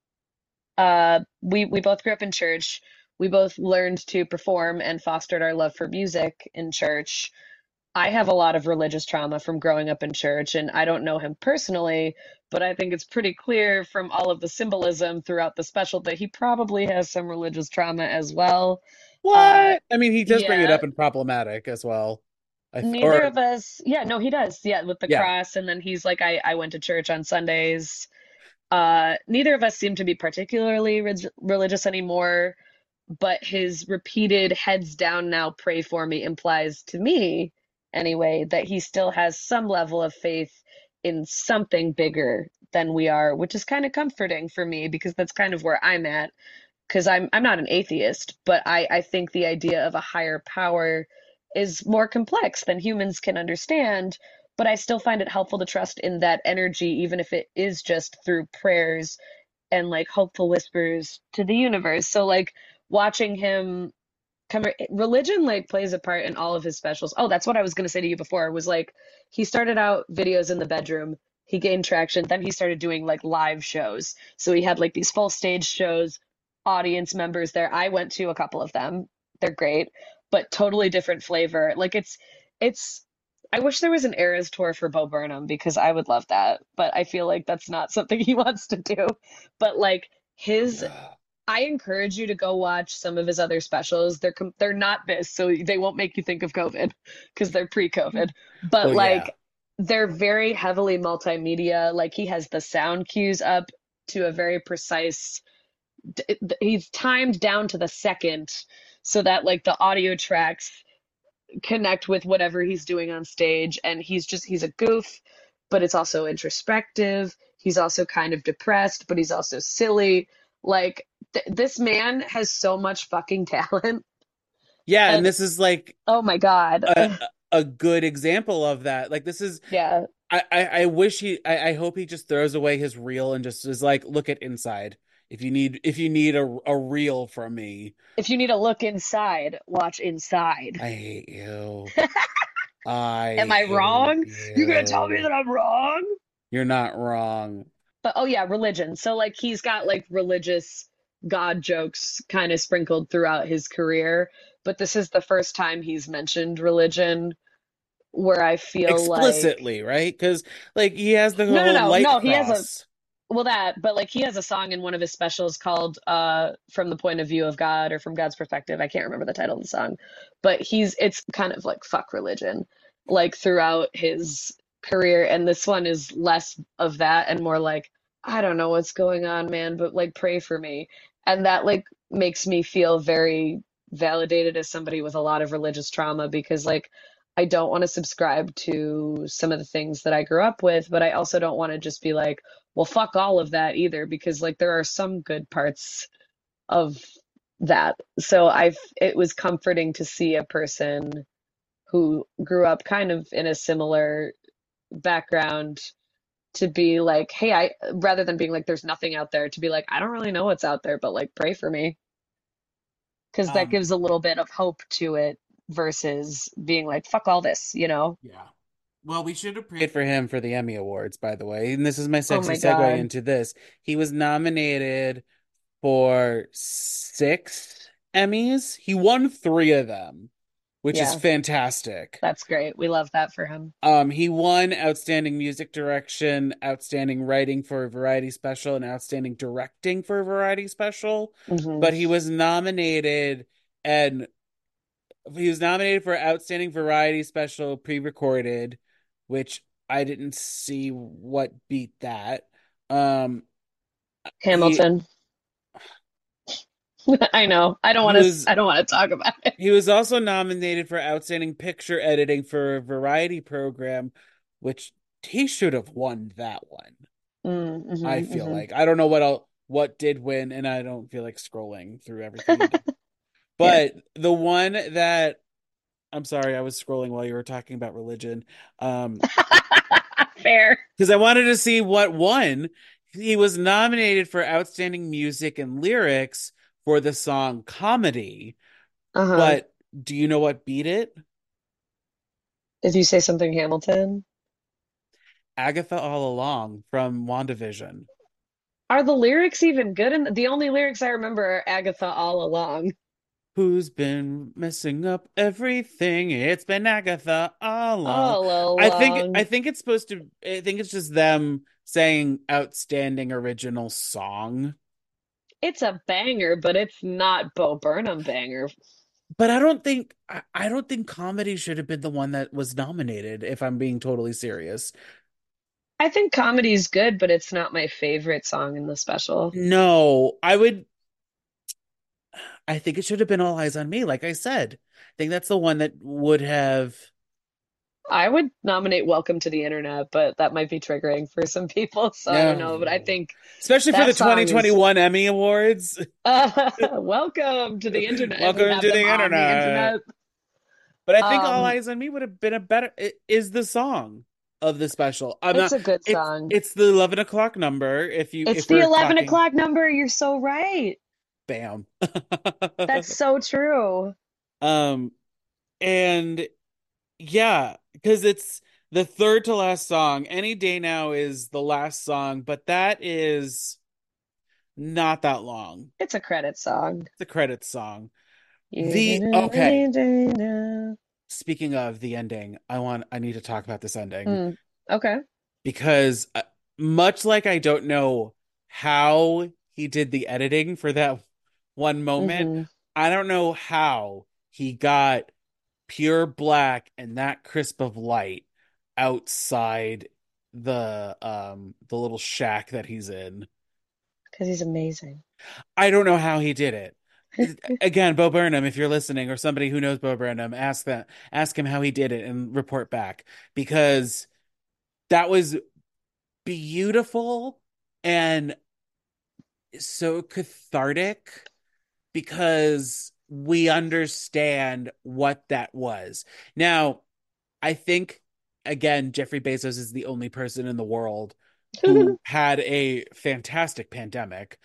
Uh, we we both grew up in church. We both learned to perform and fostered our love for music in church. I have a lot of religious trauma from growing up in church, and I don't know him personally, but I think it's pretty clear from all of the symbolism throughout the special that he probably has some religious trauma as well. Uh, What? I mean, he does bring it yeah, up in Problematic as well. I th neither or of us, yeah, no, he does. Yeah, with the yeah. cross, and then he's like, I, I went to church on Sundays. Uh, neither of us seem to be particularly reg- religious anymore, but his repeated heads down now, pray for me implies to me, anyway, that he still has some level of faith in something bigger than we are, which is kind of comforting for me because that's kind of where I'm at. Because I'm I'm not an atheist, but I I think the idea of a higher power is more complex than humans can understand. But I still find it helpful to trust in that energy, even if it is just through prayers and like hopeful whispers to the universe. So like watching him come, religion like plays a part in all of his specials. Oh, that's what I was going to say to you before, was like he started out videos in the bedroom, he gained traction, then he started doing like live shows. So he had like these full stage shows, audience members there. I went to a couple of them. They're great, but totally different flavor. Like it's it's I wish there was an Eras tour for Bo Burnham because I would love that, but I feel like that's not something he wants to do. But like his, I encourage you to go watch some of his other specials. They're com they're not this, so they won't make you think of COVID because they're pre-COVID. But Well, yeah. like they're very heavily multimedia. Like he has the sound cues up to a very precise, he's timed down to the second. so that like the audio tracks connect with whatever he's doing on stage. And he's just, he's a goof, but it's also introspective. He's also kind of depressed, but he's also silly. Like, th this man has so much fucking talent. Yeah, and And this is like oh my God. a a good example of that. Like this is Yeah. I, I, I wish he I, I hope he just throws away his reel and just is like, look at Inside. If you need if you need a a reel from me. If you need a look inside, watch Inside. I hate you. I Am I hate wrong? You gonna tell me you. that I'm wrong? You're not wrong. But oh yeah, religion. So like he's got like religious God jokes kind of sprinkled throughout his career, but this is the first time he's mentioned religion where I feel like Explicitly, right? Because like he has the no, no, whole no, light no, he has a cross. well that, but like he has a song in one of his specials called uh From the Point of View of God or From God's Perspective. I can't remember the title of the song, but he's it's kind of like fuck religion like throughout his career, and this one is less of that and more like I don't know what's going on, man, but like pray for me. And that like makes me feel very validated as somebody with a lot of religious trauma because like I don't want to subscribe to some of the things that I grew up with, but I also don't want to just be like, well, fuck all of that either, because like there are some good parts of that. So I've it was comforting to see a person who grew up kind of in a similar background to be like, hey, I rather than being like there's nothing out there, to be like, I don't really know what's out there, but like pray for me. Because that Um, gives a little bit of hope to it versus being like, fuck all this, you know? yeah. Well, we should have prayed for him for the Emmy Awards, by the way. And this is my Oh sexy my segue God. into this. He was nominated for six Emmys. He won three of them, which is Yeah, fantastic. that's great. We love that for him. Um, he won Outstanding Music Direction, Outstanding Writing for a Variety Special, and Outstanding Directing for a Variety Special. Hmm. But he was nominated and he was nominated for Outstanding Variety Special pre-recorded, which I didn't see what beat that. Um, he Hamilton. I know. I don't he want to, was I don't want to talk about it. he was also nominated for Outstanding Picture Editing for a Variety Program, which he should have won that one. I Mm-hmm, feel hmm. like I don't know what else, what did win, and I don't feel like scrolling through everything. Yeah. But the one that I'm sorry, I was scrolling while you were talking about religion. Um, Fair. because I wanted to see what won. He was nominated for Outstanding Music and Lyrics for the song Comedy, Uh-huh. but do you know what beat it? If you say something Hamilton, Agatha All Along from WandaVision. are the lyrics even good? And the only lyrics I remember are Agatha all along. Who's been messing up everything? It's been Agatha all along. All I think I along. think it's supposed to I think it's just them saying outstanding original song. It's a banger, but it's not Bo Burnham banger. But I don't think I, I don't think comedy should have been the one that was nominated, if I'm being totally serious. I think comedy's good, but it's not my favorite song in the special. No, I would I think it should have been All Eyes on Me, like I said. I think that's the one that would have I would nominate Welcome to the Internet, but that might be triggering for some people, so I don't know. But I no. think Especially for that the song is twenty twenty-one Emmy Awards. uh, Welcome to the Internet, and we Welcome have to them the on the internet. internet. But I think All Um, Eyes on Me would have been a better it is the song of the special. I'm it's not a good it's song. it's the eleven o'clock number if you It's if the we're eleven talking o'clock number. You're so right. bam. That's so true. Um and yeah, because it's the third to last song. Any Day Now is the last song, but that is not that long. It's a credit song. The credits song. Even The a okay. rainy day now. Speaking of the ending, I want I need to talk about this ending Hmm. Okay. because uh, much like I don't know how he did the editing for that one moment, Hmm. I don't know how he got pure black and that crisp of light outside the um the little shack that he's in. Because he's amazing. I don't know how he did it, Again, Bo Burnham, if you're listening, or somebody who knows Bo Burnham, ask that, ask him how he did it and report back because that was beautiful and so cathartic because we understand what that was. Now, I think again, Jeffrey Bezos is the only person in the world who had a fantastic pandemic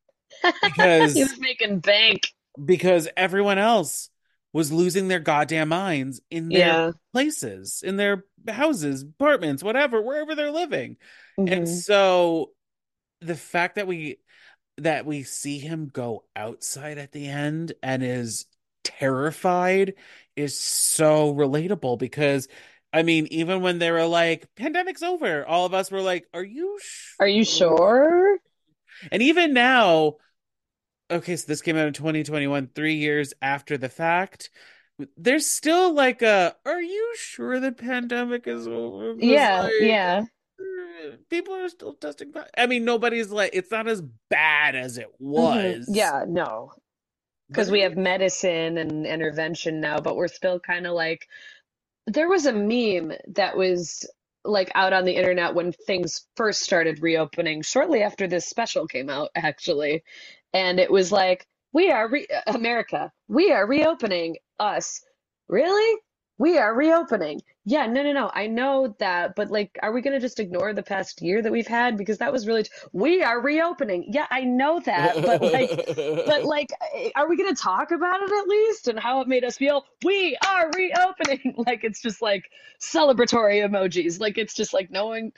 He because was making bank. because everyone else was losing their goddamn minds in their Yeah. places, in their houses, apartments, whatever, wherever they're living. And Hmm. so the fact that we that we see him go outside at the end and is terrified is so relatable because I mean, even when they were like, pandemic's over, all of us were like, are you Are you sure? sure? And even now, okay, so this came out in twenty twenty-one, three years after the fact. There's still like a, are you sure the pandemic is over? Because Yeah, like yeah. eh, people are still testing. I mean, nobody's like, it's not as bad as it Hmm. was, Yeah, no. but Because we it have medicine and intervention now, but we're still kind of like, there was a meme that was like out on the internet when things first started reopening, shortly after this special came out, actually. And it was like, we are re America, we are reopening us. Really? We are reopening. Yeah, no, no, no. I know that, but like, are we gonna just ignore the past year that we've had? Because that was really, we are reopening. Yeah, I know that, but like, but is. like, eh, are we going to talk about it at least and how it made us feel? We are reopening. Like it's just like celebratory emojis. Like it's just like knowing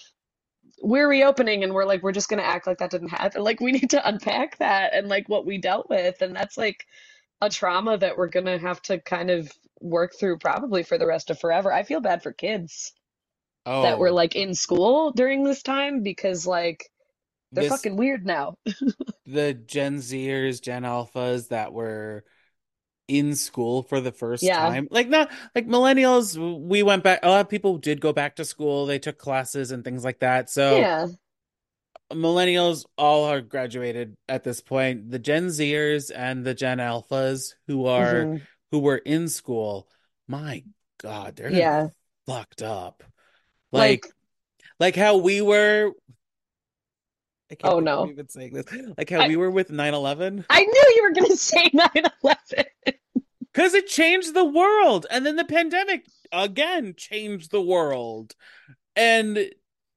we're reopening and we're like we're just going to act like that didn't happen. Like we need to unpack that and like what we dealt with, and that's like a trauma that we're going to have to kind of work through probably for the rest of forever. I feel bad for kids that were Oh, like in school during this time because like they're this fucking weird now. the Gen Zers, Gen Alphas that were in school for the first Yeah. time. Like not like millennials, we went back. A lot of people did go back to school. They took classes and things like that. So Yeah. millennials all are graduated at this point. The Gen Zers and the Gen Alphas who are Hmm. who were in school, my God, they're gonna be Yeah. fucked up. Like Like, like how we were. I can't oh believe I'm no. even saying this. Like how I we were with nine eleven. I knew you were gonna say nine eleven. Because it changed the world. And then the pandemic again changed the world. And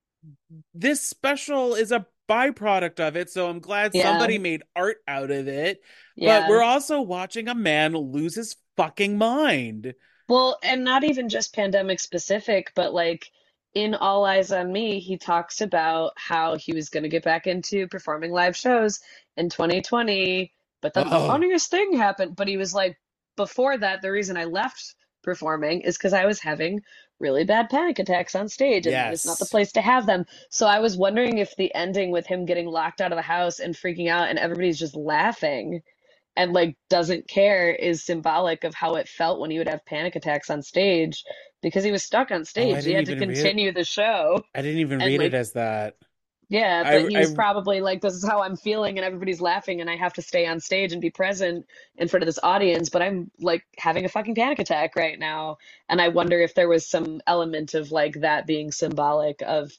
this special is a byproduct of it. So I'm glad Yeah. somebody made art out of it. But Yeah. we're also watching a man lose his fucking mind. Well, and not even just pandemic specific, but like in All Eyes on Me, he talks about how he was going to get back into performing live shows in twenty twenty, but then the Oh, funniest thing happened. But he was like, before that, the reason I left performing is because I was having really bad panic attacks on stage, and that is not the yes. place to have them. So I was wondering if the ending with him getting locked out of the house and freaking out and everybody's just laughing and like doesn't care is symbolic of how it felt when he would have panic attacks on stage because he was stuck on Oh, I stage. He didn't had to even read it. continue the show. I didn't even And read it like, as that. yeah, but I he was I probably like, this is how I'm feeling, and everybody's laughing, and I have to stay on stage and be present in front of this audience, but I'm like having a fucking panic attack right now. And I wonder if there was some element of like that being symbolic of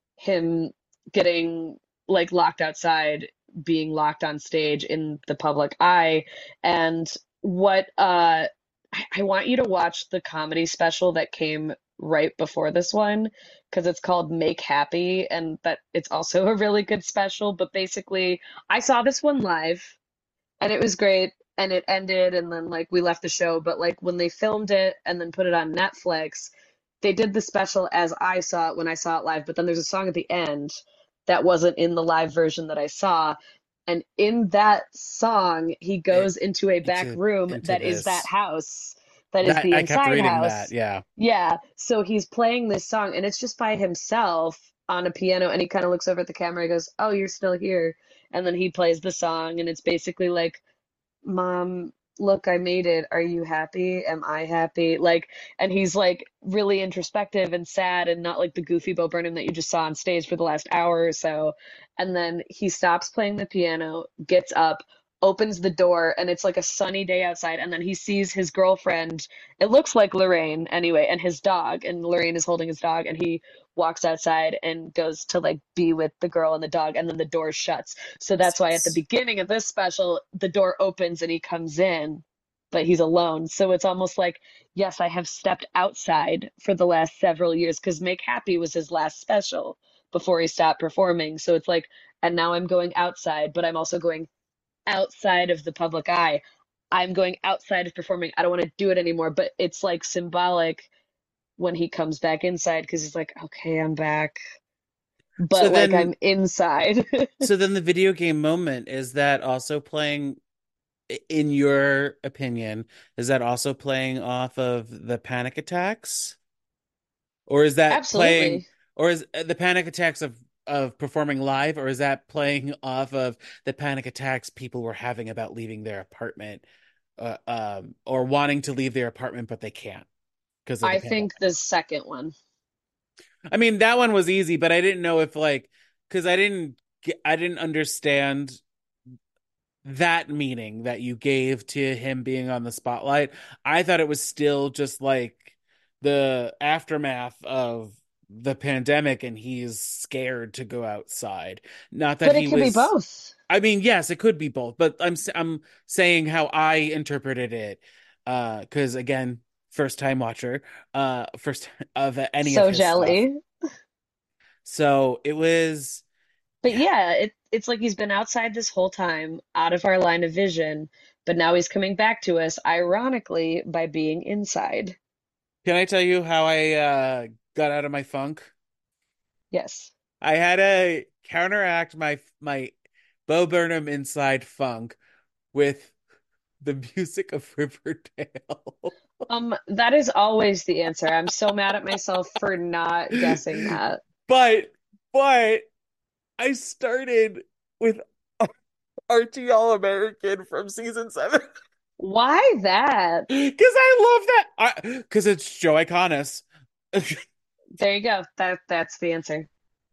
him getting like locked outside, being locked on stage in the public eye. And what uh I, I want you to watch the comedy special that came right before this one because it's called Make Happy, and that it's also a really good special. But basically, I saw this one live and it was great, and it ended and then like we left the show, but like when they filmed it and then put it on Netflix, they did the special as I saw it when I saw it live, but then there's a song at the end that wasn't in the live version that I saw. And in that song, he it, goes into a back into room into that is that this. house, that is That the I kept inside reading that. house. Yeah. Yeah. So he's playing this song and it's just by himself on a piano. And he kind of looks over at the camera and goes, "Oh, you're still here." And then he plays the song. And it's basically like, "Mom, look, I made it. Are you happy? Am I happy?" Like, and he's like really introspective and sad and not like the goofy Bo Burnham that you just saw on stage for the last hour or so. And then he stops playing the piano, gets up, opens the door, and it's like a sunny day outside, and then he sees his girlfriend. It looks like Lorraine anyway, and his dog, and Lorraine is holding his dog, and he walks outside and goes to like be with the girl and the dog, and then the door shuts. So that's why at the beginning of this special, the door opens and he comes in, but he's alone. So it's almost like, yes, I have stepped outside for the last several years because Make Happy was his last special before he stopped performing. So it's like, and now I'm going outside, but I'm also going outside of the public eye. I'm going outside of performing. I don't want to do it anymore, but it's like symbolic when he comes back inside because he's like, okay, I'm back, So but like then, I'm inside. so then the video game moment, is that also playing, i- in your opinion, is that also playing off of the panic attacks? Or is that playing, Absolutely. or is uh, the panic attacks of of performing live, or is that playing off of the panic attacks people were having about leaving their apartment, uh, um, or wanting to leave their apartment but they can't because of the I pandemic? think the second one. I mean, that one was easy, but I didn't know if like, because I didn't get, I didn't understand that meaning that you gave to him being on the spotlight. I thought it was still just like the aftermath of the pandemic and he's scared to go outside. Not that But it he could be was, both. I mean, yes, it could be both, but I'm s- I'm saying how I interpreted it. Uh, because again, first time watcher, uh, first of any of So his stuff. jelly. So it was, But yeah. yeah, it, it's like he's been outside this whole time, out of our line of vision, but now he's coming back to us, ironically, by being inside. Can I tell you how I uh got out of my funk? Yes. I had to counteract my my Bo Burnham inside funk with the music of Riverdale. Um, that is always the answer. I'm so mad at myself for not guessing that. But but I started with Archie All American from season seven Why that? because I love that. Because it's Joe Iconis. There you go. That that's the answer.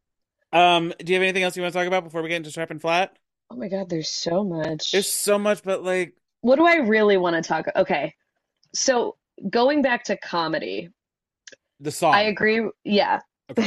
Um, do you have anything else you want to talk about before we get into Trap and Flat? Oh my God, there's so There's much. so much, but like What do I really want to talk? Okay, so going back to comedy, the I song. agree. Yeah. Okay.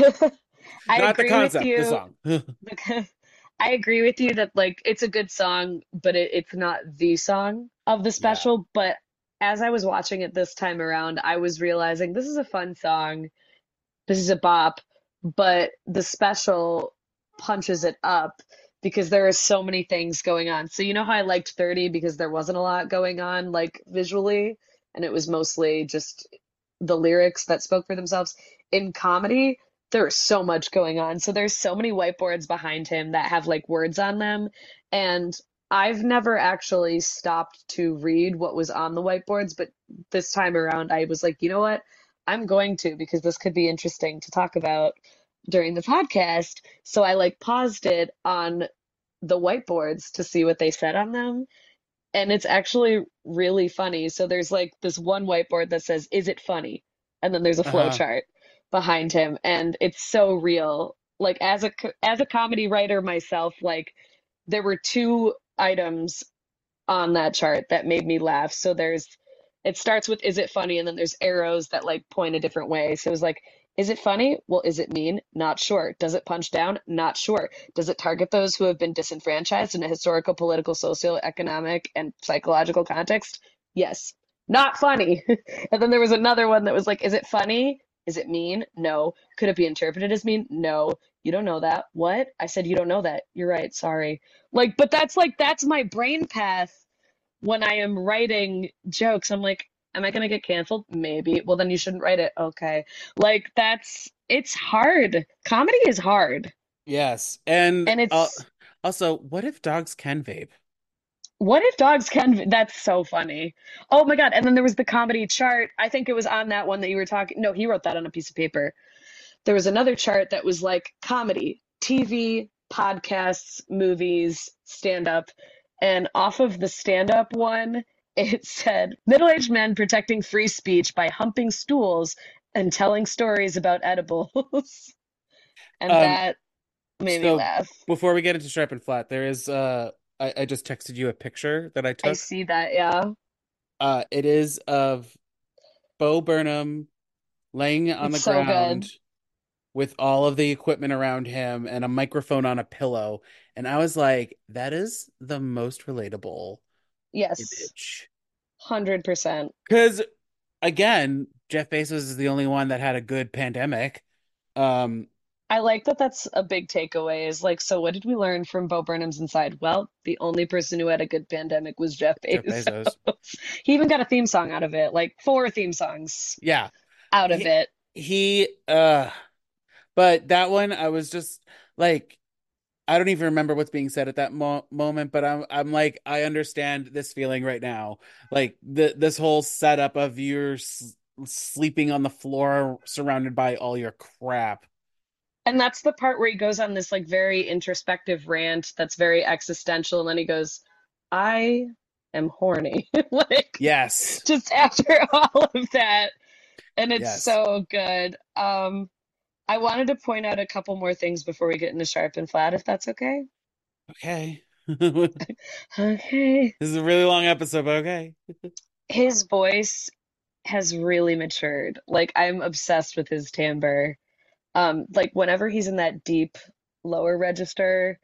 I Not the agree with concept, the you. song. Because I agree with you that like it's a good song, but it, it's not the song of the Yeah. special. But as I was watching it this time around, I was realizing this is a fun song. This is a bop, but the special punches it up because there are so many things going on. So you know how I liked thirty because there wasn't a lot going on like visually, and it was mostly just the lyrics that spoke for themselves. In comedy, there's so much going on. So there's so many whiteboards behind him that have like words on them. And I've never actually stopped to read what was on the whiteboards, but this time around I was like, you know what? I'm going to because this could be interesting to talk about during the podcast. So I like paused it on the whiteboards to see what they said on them. And it's actually really funny. So there's like this one whiteboard that says, "Is it funny?" And then there's a flow Uh-huh. chart behind him, and it's so real. Like as a co- as a comedy writer myself, like there were two items on that chart that made me laugh. So there's it starts with "Is it funny?" and then there's arrows that like point a different way. So it was like, is it funny? Well, is it mean? Not sure. Does it punch down? Not sure. Does it target those who have been disenfranchised in a historical, political, socio-economic, and psychological context? Yes. Not funny. And then there was another one that was like, is it funny? Is it mean? No. Could it be interpreted as mean? No. You don't know that. What? I said you don't know that. You're right. Sorry. Like, but that's like that's my brain path when I am writing jokes. I'm like, am I gonna get canceled? Maybe. Well, then you shouldn't write it. Okay. Like that's it's hard. Comedy is hard. Yes. And And uh, it's also, what if dogs can vape? what if dogs can that's so funny. Oh my God. And then there was the comedy chart. I think it was on that one that you were talking. No, he wrote that on a piece of paper. There was another chart that was like comedy, T V, podcasts, movies, stand up. And off of the stand up one, it said middle aged men protecting free speech by humping stools and telling stories about edibles. And Um, that made me so laugh. before we get into Stripe and Flat, there is uh I, I just texted you a picture that I I took. see that, yeah. Uh, it is of Bo Burnham laying on It's the so ground good. with all of the equipment around him and a microphone on a pillow. And I was like, that is the most relatable Yes, image. one hundred percent. Because again, Jeff Bezos is the only one that had a good pandemic. Um, I like that that's a big takeaway is like, so what did we learn from Bo Burnham's Inside? Well, the only person who had a good pandemic was Jeff Jeff Bezos. Bezos. He even got a theme song out of it, like four theme songs Yeah. out of He, it. he uh but that one I was just like I don't even remember what's being said at that mo moment, but I'm I'm like I understand this feeling right now. Like the this whole setup of you're s sleeping on the floor surrounded by all your crap. And that's the part where he goes on this like very introspective rant that's very existential, and then he goes, I am horny. Like Yes. just after all of that. And it's Yes. so good. Um, I wanted to point out a couple more things before we get into sharp and flat, if that's okay. Okay. This Okay. is a really long episode, but okay. His voice has really matured. Like I'm obsessed with his timbre. Um, like whenever he's in that deep lower register,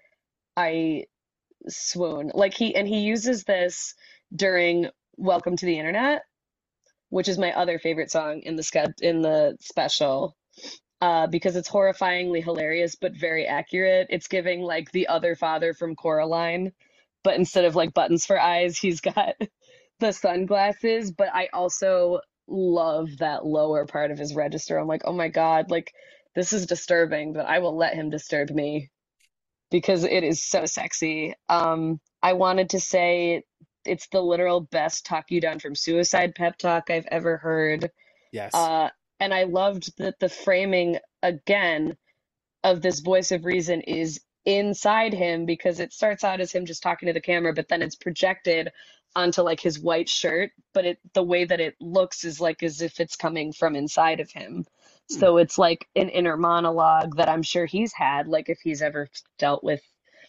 I swoon. Like he and he uses this during Welcome to the Internet, which is my other favorite song in the ske- in the special. Uh, because it's horrifyingly hilarious but very accurate. It's giving like the other father from Coraline, but instead of like buttons for eyes, he's got the sunglasses. But I also love that lower part of his register. I'm like, oh my God, like this is disturbing, but I will let him disturb me because it is so sexy. Um, I wanted to say it's the literal best talk you down from suicide pep talk I've ever heard. Yes. Uh, and I loved that the framing again of this voice of reason is inside him because it starts out as him just talking to the camera, but then it's projected onto like his white shirt, but it the way that it looks is like as if it's coming from inside of him. Hmm. So it's like an inner monologue that I'm sure he's had, like if he's ever dealt with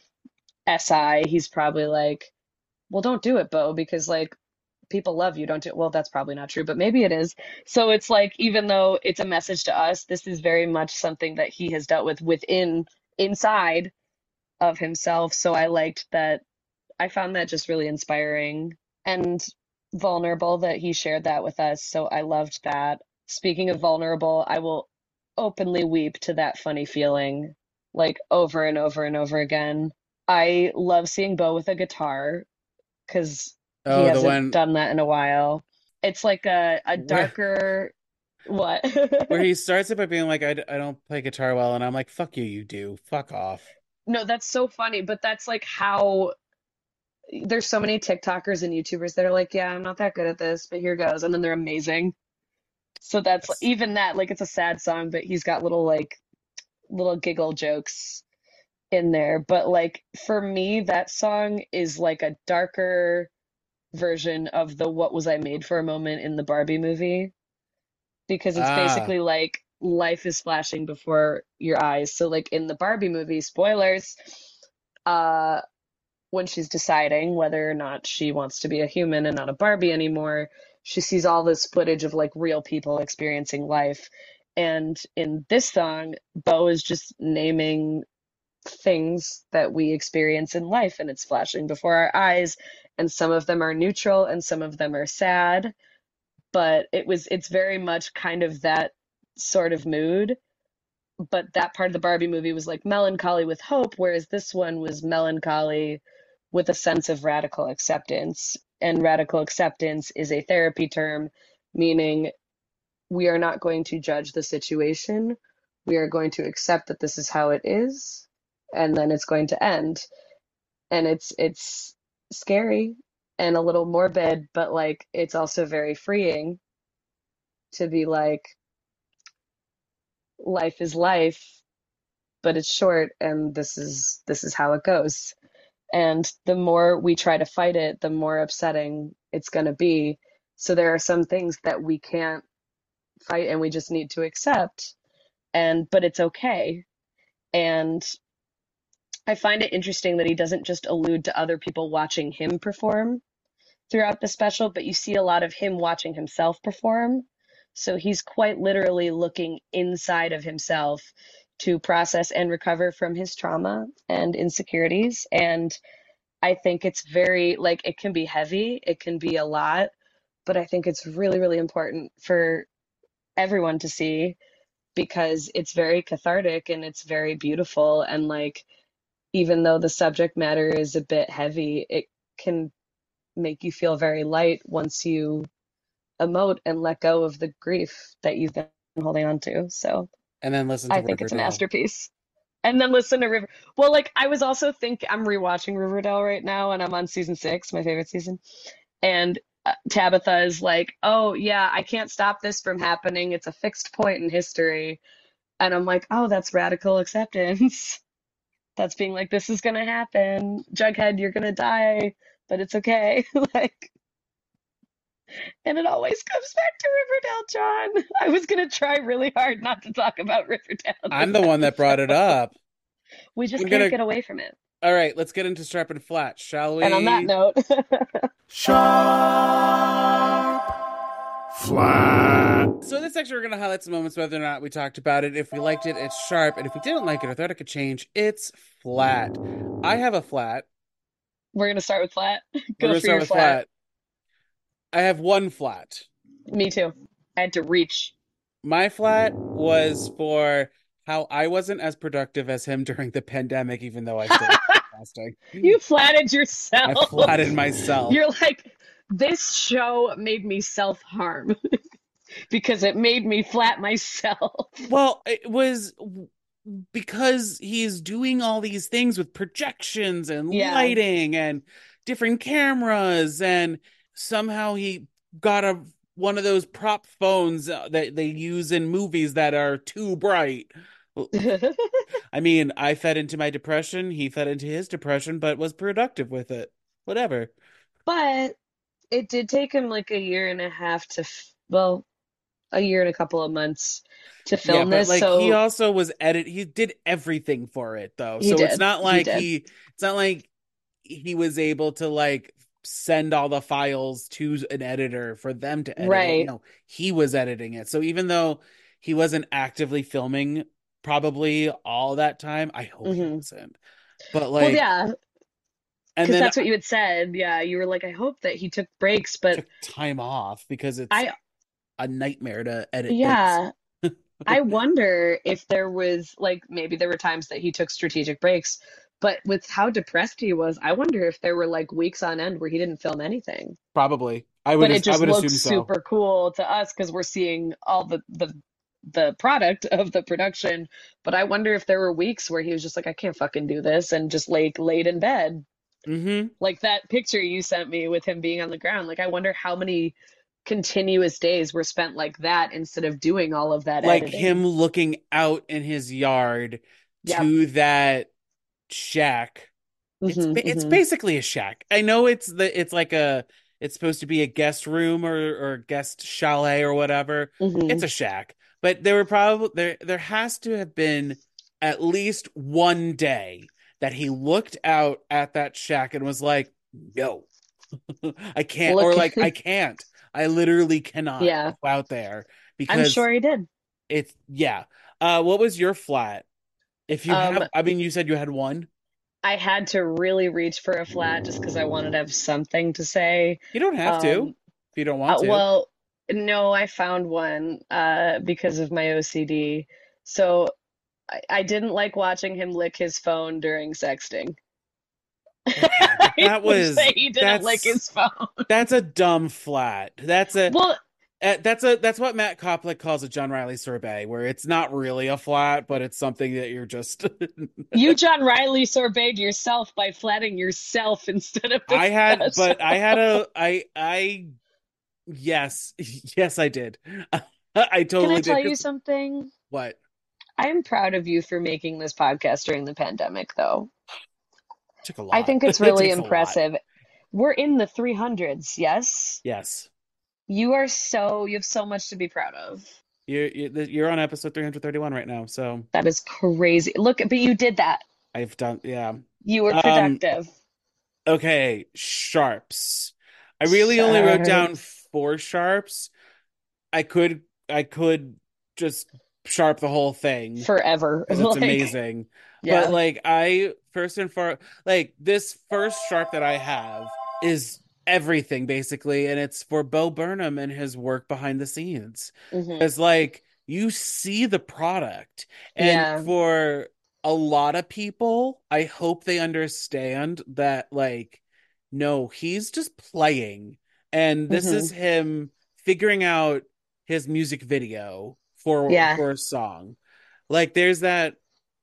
S I, he's probably like, well, don't do it, Bo, because like people love you, don't you? Well, that's probably not true, but maybe it is. So it's like, even though it's a message to us, this is very much something that he has dealt with within, inside of himself. So I liked that. I found that just really inspiring and vulnerable that he shared that with us. So I loved that. Speaking of vulnerable, I will openly weep to that funny feeling like over and over and over again. I love seeing Bo with a guitar because he Oh, the hasn't one done that in a while. It's like a a where darker what? where he starts it by being like, I, d- I don't play guitar well, and I'm like, fuck you, you do. Fuck off. No, that's so funny, but that's like how there's so many TikTokers and YouTubers that are like, yeah, I'm not that good at this, but here goes, and then they're amazing. So that's Yes. even that, like it's a sad song, but he's got little like little giggle jokes in there. But like for me, that song is like a darker version of the What Was I Made For moment in the Barbie movie because it's Ah, basically like life is flashing before your eyes. So like in the Barbie movie, spoilers, uh when she's deciding whether or not she wants to be a human and not a Barbie anymore, she sees all this footage of like real people experiencing life. And in this song, Bo is just naming things that we experience in life and it's flashing before our eyes. And some of them are neutral and some of them are sad. But it was, it's very much kind of that sort of mood. But that part of the Barbie movie was like melancholy with hope, whereas this one was melancholy with a sense of radical acceptance. And radical acceptance is a therapy term, meaning we are not going to judge the situation. We are going to accept that this is how it is, and then it's going to end. And it's it's scary and a little morbid, but like it's also very freeing to be like, life is life, but it's short, and this is this is how it goes. And the more we try to fight it, the more upsetting it's going to be. So there are some things that we can't fight and we just need to accept. And but it's okay. And I find it interesting that he doesn't just allude to other people watching him perform throughout the special, but you see a lot of him watching himself perform. So he's quite literally looking inside of himself to process and recover from his trauma and insecurities. And I think it's very, like, it can be heavy, it can be a lot, but I think it's really, really important for everyone to see because it's very cathartic and it's very beautiful. And, like, even though the subject matter is a bit heavy, it can make you feel very light once you emote and let go of the grief that you've been holding on to. So And then listen to I think it's a Riverdale. masterpiece. And then listen to River. Well, like I was also think I'm rewatching Riverdale right now, and I'm on season six, my favorite season. And uh, Tabitha is like, "Oh yeah, I can't stop this from happening. It's a fixed point in history." And I'm like, "Oh, that's radical acceptance." That's being like, "This is gonna happen. Jughead, you're gonna die, but it's okay." Like, and it always comes back to Riverdale, John. I was gonna try really hard not to talk about Riverdale I'm this the one that brought it episode. up. We just I'm can't gonna. get away from it. All right, let's get into Sharp and Flat, shall And on that we? note, Sharp, flat. So in this section, we're going to highlight some moments, whether or not we talked about it. If we liked it, it's sharp. And if we didn't like it or thought it could change, it's flat. I have a flat. we're gonna start with flat. We're Go going to for start your with flat. flat. I have one flat. Me too. I had to reach. My flat was for how I wasn't as productive as him during the pandemic, even though I still was podcasting. You flatted I yourself. flatted myself. You're like, this show made me self-harm because it made me flat myself. Well, it was because he's doing all these things with projections and Yeah. lighting and different cameras, and somehow he got a one of those prop phones uh, that they use in movies that are too bright. I mean, I fed into my depression, he fed into his depression, but was productive with it. Whatever. But it did take him like a year and a half to, f- well, a year and a couple of months to Yeah, film but this. like he So also was edit he did everything for it though. he So it's did. not He like did. he it's not like he was able to like send all the files to an editor for them to edit it. Right. No, he was editing it. So even though he wasn't actively filming probably all that time, I hope he hmm wasn't. But Well, like yeah, and because then that's what you had said. Yeah, you were like, I hope that he took breaks, but took time off because it's I, a nightmare to edit things. yeah, I wonder if there was like maybe there were times that he took strategic breaks, but with how depressed he was, I wonder if there were like weeks on end where he didn't film anything. Probably. I But would it I just would assume looks so. super cool to us because we're seeing all the the the product of the production. But I wonder if there were weeks where he was just like, I can't fucking do this, and just like laid in bed. Mm-hmm. Like that picture you sent me with him being on the ground. Like I wonder how many continuous days were spent like that instead of doing all of that Like editing. him looking out in his yard Yep. to that shack. It's Mhm, ba- it's mhm. basically a shack. I know it's the it's like a it's supposed to be a guest room or or guest chalet or whatever. Mhm. It's a shack. But there were probably there there has to have been at least one day that he looked out at that shack and was like, "No. I can't," or Look, like, "I can't. I literally cannot yeah, go out there," I'm because sure he did. it's yeah. Uh, what was your flat? If you Um, have, I mean, you said you had one. I had to really reach for a flat just because I wanted to have something to say. You don't have to Um, if you don't uh, want to. well, no, I found one uh because of my O C D. So I, I didn't like watching him lick his phone during sexting. Okay, but I that would was say he didn't lick that's his phone. that's a dumb flat. That's a Well, uh, that's a that's what Matt Koplik calls a John Riley sorbet, where it's not really a flat, but it's something that you're just. you, John Riley, sorbeted yourself by flatting yourself instead of the I had, but special. I had a I I yes yes I did. I Can totally I did. tell you 'Cause- something? what? I am proud of you for making this podcast during the pandemic, though. Took a I lot. think it's It really takes a lot. impressive. We're in the three hundreds, yes? Yes. You are so, you have so much to be proud of. You're you're you're on episode three hundred thirty-one right now, so That is crazy. Look, but you did that. I've done, yeah. You were Um, productive. okay, sharps. I really only wrote down Sharps. four sharps. I could I could just sharp the whole thing Forever. because it's Like, amazing. But yeah. like I first and far like this first sharp that I have is everything basically, and it's for Bo Burnham and his work behind the scenes. Hmm. Because like you see the product, and Yeah. for a lot of people, I hope they understand that like no, he's just playing, and this is Hmm. him figuring out his music video for Yeah. for a song. Like there's that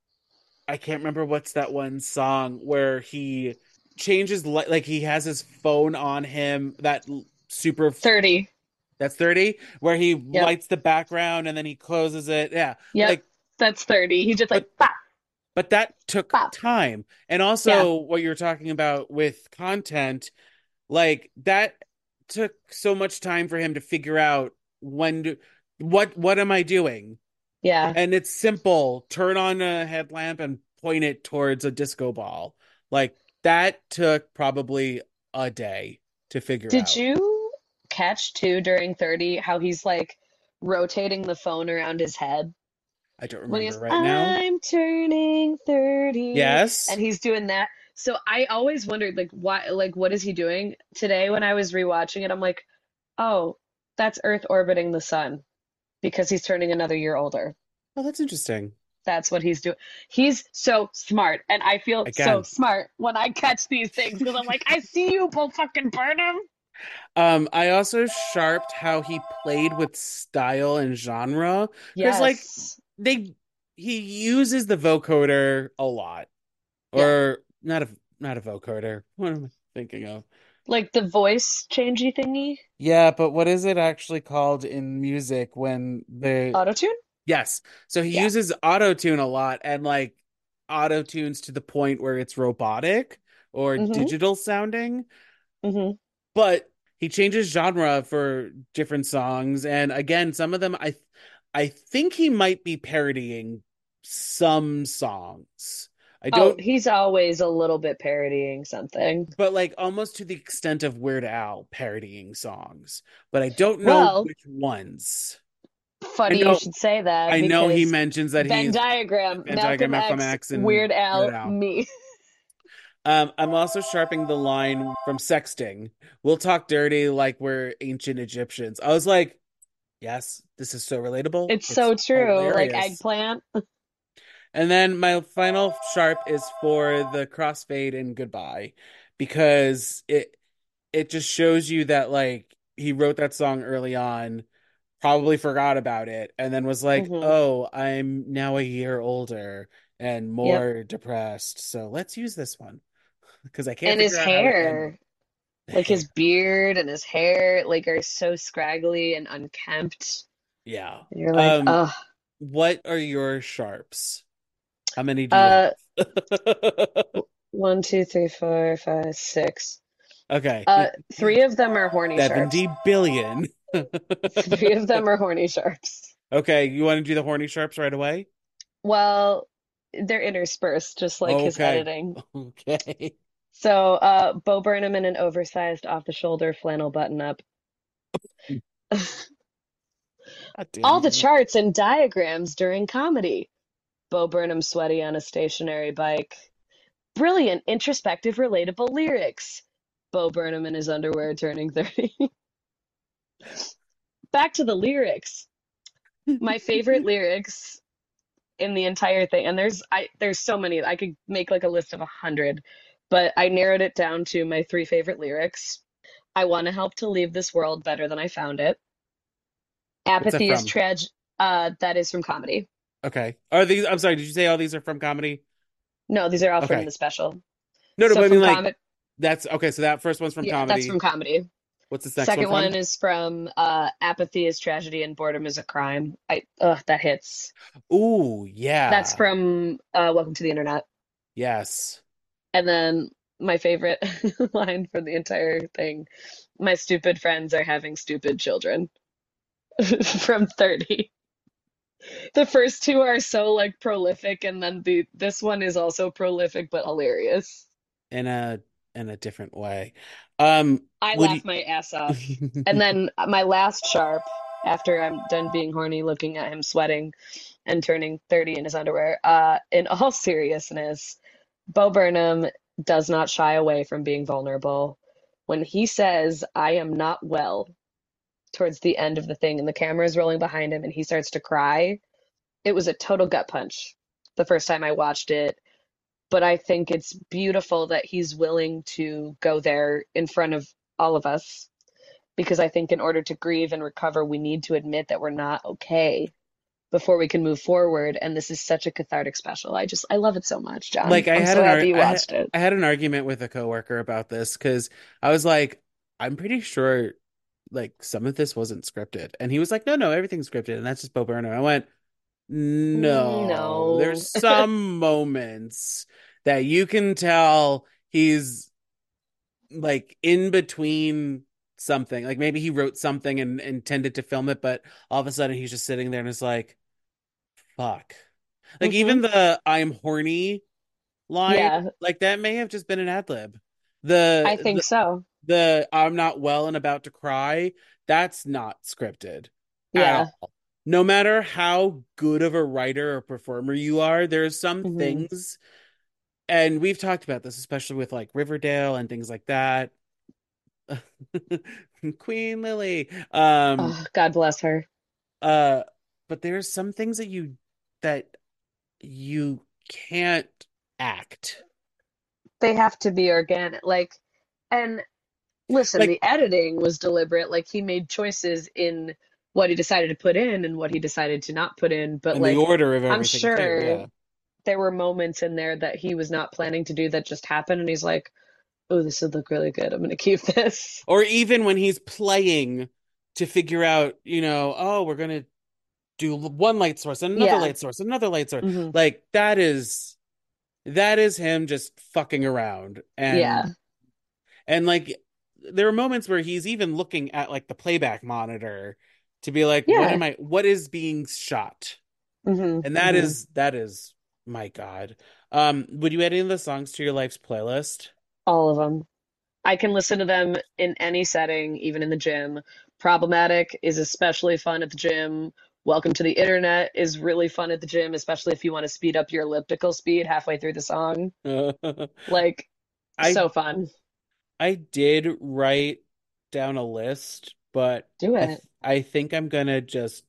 I can't remember what's that one song where he changes li- like he has his phone on him that l- super thirty. that's thirty where he Yep. lights the background and then he closes it. Yeah. Yep. Like That's thirty. He just like, but pop, but that took pop. time. And Yeah. also what you're talking about with content, like that took so much time for him to figure out when to, what what am I doing? Yeah. And it's simple. Turn on a headlamp and point it towards a disco ball. Like that took probably a day to figure Did out. you catch too during thirty how he's like rotating the phone around his head? I don't When he remember goes, right now. I'm turning thirty, Yes. and he's doing that. So I always wondered, like, why, like, what is he doing? Today, when I was rewatching it, I'm like, oh, that's Earth orbiting the sun because he's turning another year older. Oh, that's interesting. That's what he's doing. He's so smart, and I feel so Again, smart when I catch these things because I'm like, I see you, Bull fucking Burnham. um, I also sharped how he played with style and genre because, like, Yes. they he uses the vocoder a lot, Yep. or not a not a vocoder. What am I thinking of? Like the voice changey thingy. Yeah, but what is it actually called in music when the Autotune? yes. So he Yeah. uses auto tune a lot and like auto tunes to the point where it's robotic or Mm-hmm. digital sounding, Mm-hmm. but he changes genre for different songs. And again, some of them I I think he might be parodying some songs. I Oh, don't, he's always a little bit parodying something. but like almost to the extent of Weird Al parodying songs, but I don't know Well, which ones. I funny you know should say that I know he because mentions that Venn he's diagram, Van Diagram, Malcolm Malcolm X, X, and Weird Weird Al, Al. me. Um, I'm also sharpening the line from sexting. We'll talk dirty like we're ancient Egyptians. I was like, yes, this is so relatable. It's It's so true. Like hilarious. eggplant. And then my final sharp is for the crossfade and goodbye because it it just shows you that like he wrote that song early on, probably forgot about it, and then was like, Hmm. "Oh, I'm now a year older and Yep. more depressed, so let's use this one." Because I can't And his figure out how to end it. hair, The like hair. his beard and his hair, like are so scraggly and unkempt. Yeah. And you're like, Um, oh, what are your sharps? How many do you uh, have? one, two, three, four, five, six. Okay. Uh, three of them are horny sharps. seventy billion. Three of them are horny sharps. Okay, you want to do the horny sharps right away? Well, they're interspersed, just like his Okay. editing. Okay. So, uh, Bo Burnham in an oversized off-the-shoulder flannel button-up. God damn All the you. charts and diagrams during comedy. Bo Burnham sweaty on a stationary bike. Brilliant, introspective, relatable lyrics. Bo Burnham in his underwear turning thirty. Back to the lyrics. My favorite lyrics in the entire thing, and there's I there's so many. I could make like a list of a hundred, but I narrowed it down to my three favorite lyrics. I want to help to leave this world better than I found it. What's that Apathy is from? trag. Uh, that is from comedy. Okay. Are these, I'm sorry, did you say all these are from comedy? No, these are all from Okay. the special. No, no, So but I mean from like comic, that's okay, so that first one's from yeah, that's comedy. from comedy. What's this next one Second from? one is from uh, Apathy is tragedy and boredom is a crime. I ugh, that hits. Ooh, That's yeah. from uh, Welcome to the Internet. Yes. And then my favorite line from the entire thing, my stupid friends are having stupid children from thirty. The first two are so like prolific, and then the this one is also prolific but hilarious. in a in a different way. Um, I would laugh you? my ass off. And then my last sharp, after I'm done being horny, looking at him sweating and turning thirty in his underwear, uh, in all seriousness, Bo Burnham does not shy away from being vulnerable. When he says, I am not well, towards the end of the thing, and the camera is rolling behind him and he starts to cry, it was a total gut punch the first time I watched it. But I think it's beautiful that he's willing to go there in front of all of us because I think in order to grieve and recover, we need to admit that we're not okay before we can move forward. And this is such a cathartic special. I just, I love it so much, John. Like I I'm had so an happy ar- you I, ha- watched it. I had an argument with a coworker about this because I was like, I'm pretty sure like some of this wasn't scripted, and he was like, no, no, everything's scripted, and that's just Bo Burnham. I went, Mm, no, no. there's some moments that you can tell he's like in between something. Like maybe he wrote something and intended to film it, but all of a sudden he's just sitting there and it's like, fuck. Like Hmm. even the I'm horny line, Yeah, like that may have just been an ad lib. I The, think the so. the I'm not well and about to cry, that's not scripted at Yeah. all. No matter how good of a writer or performer you are, there's some Hmm. things, and we've talked about this, especially with like Riverdale and things like that. Queen Lily. Um, Oh, God bless her. uh, but there's some things that you that you can't act. They have to be organic. Like, and listen, Like the editing was deliberate. Like, he made choices in what he decided to put in and what he decided to not put in. But, in the like, order of I'm everything too, sure yeah. there were moments in there that he was not planning to do that just happened. And he's like, oh, this would look really good. I'm going to keep this. Or even when he's playing to figure out, you know, oh, we're gonna do one light source, another Yeah. light source, another light source. Hmm. Like that is that is him just fucking around. Yeah. And and like there are moments where he's even looking at like the playback monitor to be like, what Yeah. am I what is being shot? Hmm. And that Hmm. is that is my God. Um, would you add any of the songs to your life's playlist? All of them. I can listen to them in any setting, even in the gym. Problematic is especially fun at the gym. Welcome to the Internet is really fun at the gym, especially if you want to speed up your elliptical speed halfway through the song. Like, I so fun. I did write down a list, but Do I th it. I think I'm gonna just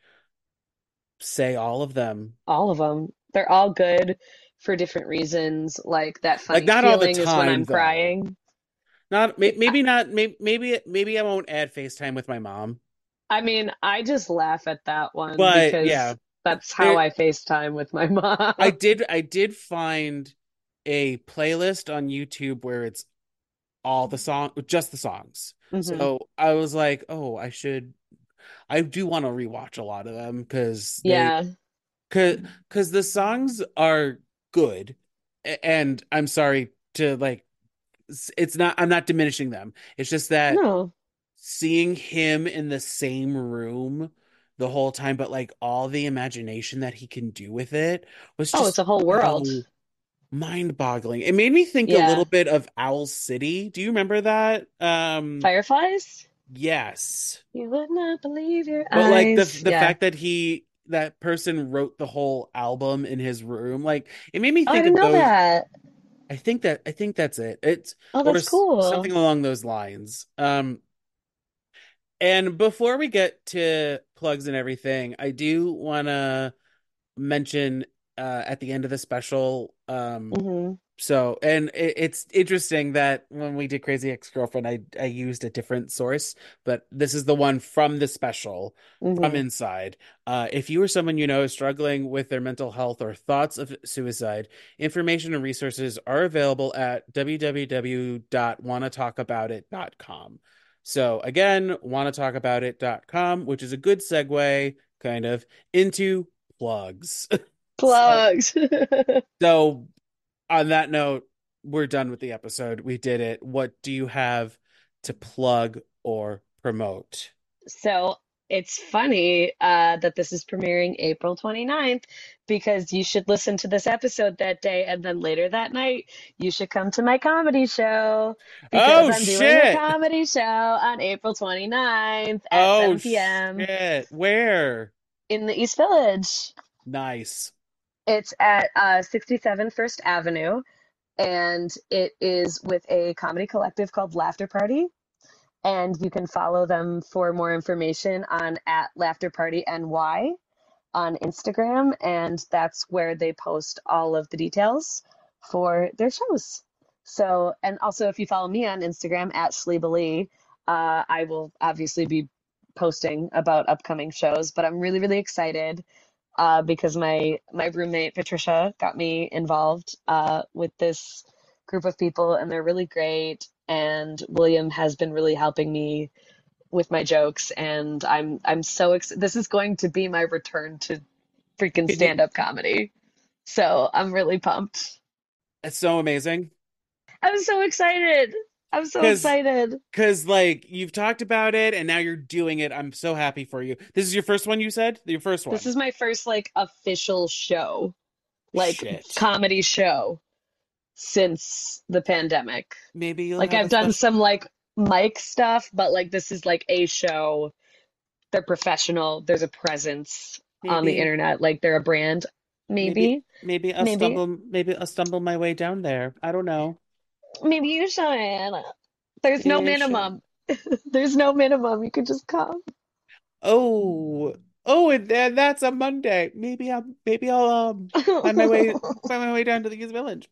say all of them. All of them. They're all good for different reasons. Like, that Like funny not all the feeling is when time I'm though. crying. Not may- maybe not maybe maybe maybe I won't add FaceTime with my mom. I mean, I just laugh at that one But yeah, because that's how there I FaceTime with my I mom. did I did find a playlist on YouTube where it's all the song just the songs. Hmm. So I was like, "Oh, I should I do want to rewatch a lot of them because they Yeah. cause, cause the songs are good. A- And I'm sorry to like s- it's not I'm not diminishing them. It's just that No. seeing him in the same room the whole time, but like all the imagination that he can do with it was Oh, it's just a whole world. so mind-boggling. It made me think a little Yeah. bit of Owl City. Do you remember that? Um, Fireflies? yes. You would not believe your But like the eyes. the Yeah. fact that he that person wrote the whole album in his room, like it made me Oh, I think didn't of know those. that. I think that I think that's it. It's Oh, or that's s- something cool. along those lines. Um, and before we get to plugs and everything, I do want to mention uh at the end of the special, um, Hmm. so, and it, it's interesting that when we did Crazy Ex-Girlfriend, I I used a different source, but this is the one from the special from Hmm. Inside. Uh, if you or someone you know is struggling with their mental health or thoughts of suicide, information and resources are available at w w w dot wanna talk about it dot com. So again, wanna talk about it dot com, which is a good segue, kind of, into plugs. So, Plugs. so on that note, we're done with the episode. We did it. What do you have to plug or promote? So it's funny uh, that this is premiering April 29th because you should listen to this episode that day, and then later that night, you should come to my comedy show because Oh I'm doing a shit. comedy show on April 29th at Oh 7 p.m. shit. Where? in the East Village. Nice. It's at uh, sixty-seven First Avenue, and it is with a comedy collective called Laughter Party. And you can follow them for more information on at Laughter Party N Y on Instagram, and that's where they post all of the details for their shows. So, and also if you follow me on Instagram at Sleebalee, uh, I will obviously be posting about upcoming shows, but I'm really, really excited uh, because my my roommate Patricia got me involved uh, with this group of people, and they're really great. And William has been really helping me with my jokes, and I'm I'm so excited. This is going to be my return to freaking Can you- stand-up comedy. So I'm really pumped. It's so amazing. I'm so excited. I'm so 'Cause- excited. Because, like, you've talked about it and now you're doing it. I'm so happy for you. This is your first one, you said? Your first one. This is my first like official show, like Shit. comedy show since the pandemic. Maybe you'll Like have I've a done special- some like mic stuff, but like this is like a show. They're professional. There's a presence on the Maybe- internet. Like they're a brand. Maybe. Maybe I'll Maybe. stumble. Maybe I'll stumble my way down there. I don't know. Maybe you should. There's no Maybe I should. minimum. There's no minimum. You could just come. Oh, oh, and then that's a Monday. Maybe I'll. Maybe I'll um find my way. Find my way down to the East Village.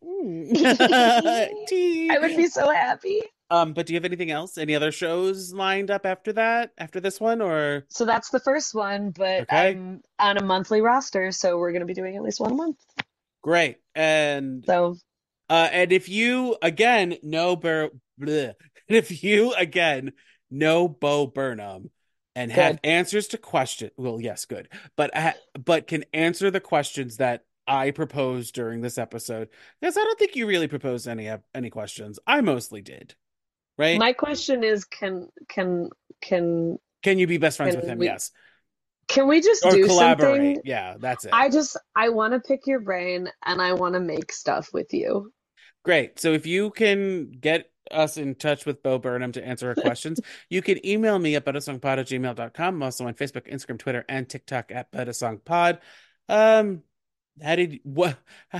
Mm. Tea. I would be so happy. Um, but do you have anything else? Any other shows lined up after that? After this one, or So that's the first one, but Okay. I'm on a monthly roster, so we're going to be doing at least one a month. great? And So Uh, and if you again know Bur bleh. if you again know Bo Burnham and have Good. answers to question, well, yes, good, but ha but can answer the questions that I proposed during this episode, because I don't think you really proposed any any questions. I mostly did, right? my question is, can can can Can you be best friends can with him? we- Yes, can we just or do collaborate. something? Yeah, that's it. I just I want to pick your brain and I want to make stuff with you. Great. So if you can get us in touch with Bo Burnham to answer our questions, you can email me at bettasongpod at gmail dot com. I'm also on Facebook, Instagram, Twitter, and TikTok at bettasongpod. Um, how did what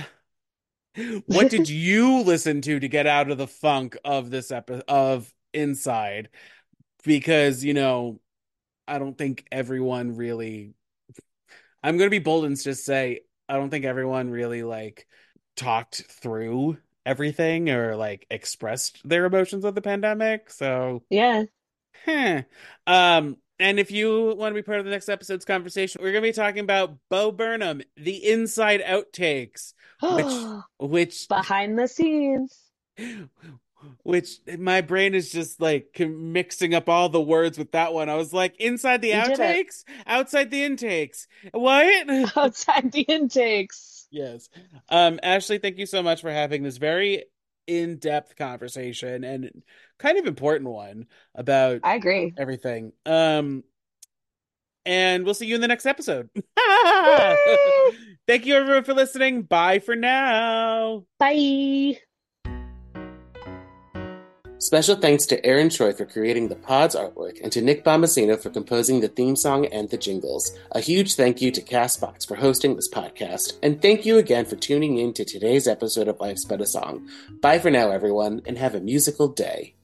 what did you listen to to get out of the funk of this episode of Inside? Because, you know, I don't think everyone really I'm gonna be bold and just say I don't think everyone really like talked through everything or like expressed their emotions of the pandemic. So, Yeah. huh. Um, and if you want to be part of the next episode's conversation, we're gonna be talking about Bo Burnham, the Inside Outtakes, which which Behind the scenes. which my brain is just like mixing up all the words with that one. I was like, inside the You did it. outtakes, outside the intakes. What? Outside the intakes. Yes. Um, Ashley, thank you so much for having this very in-depth conversation and kind of important one about I agree. everything. Um, and we'll see you in the next episode. Thank you everyone for listening. Bye for now. Bye. Special thanks to Aaron Choi for creating the pod's artwork and to Nick Bombasino for composing the theme song and the jingles. A huge thank you to Castbox for hosting this podcast, and thank you again for tuning in to today's episode of Life's But a Song. Bye for now, everyone, and have a musical day.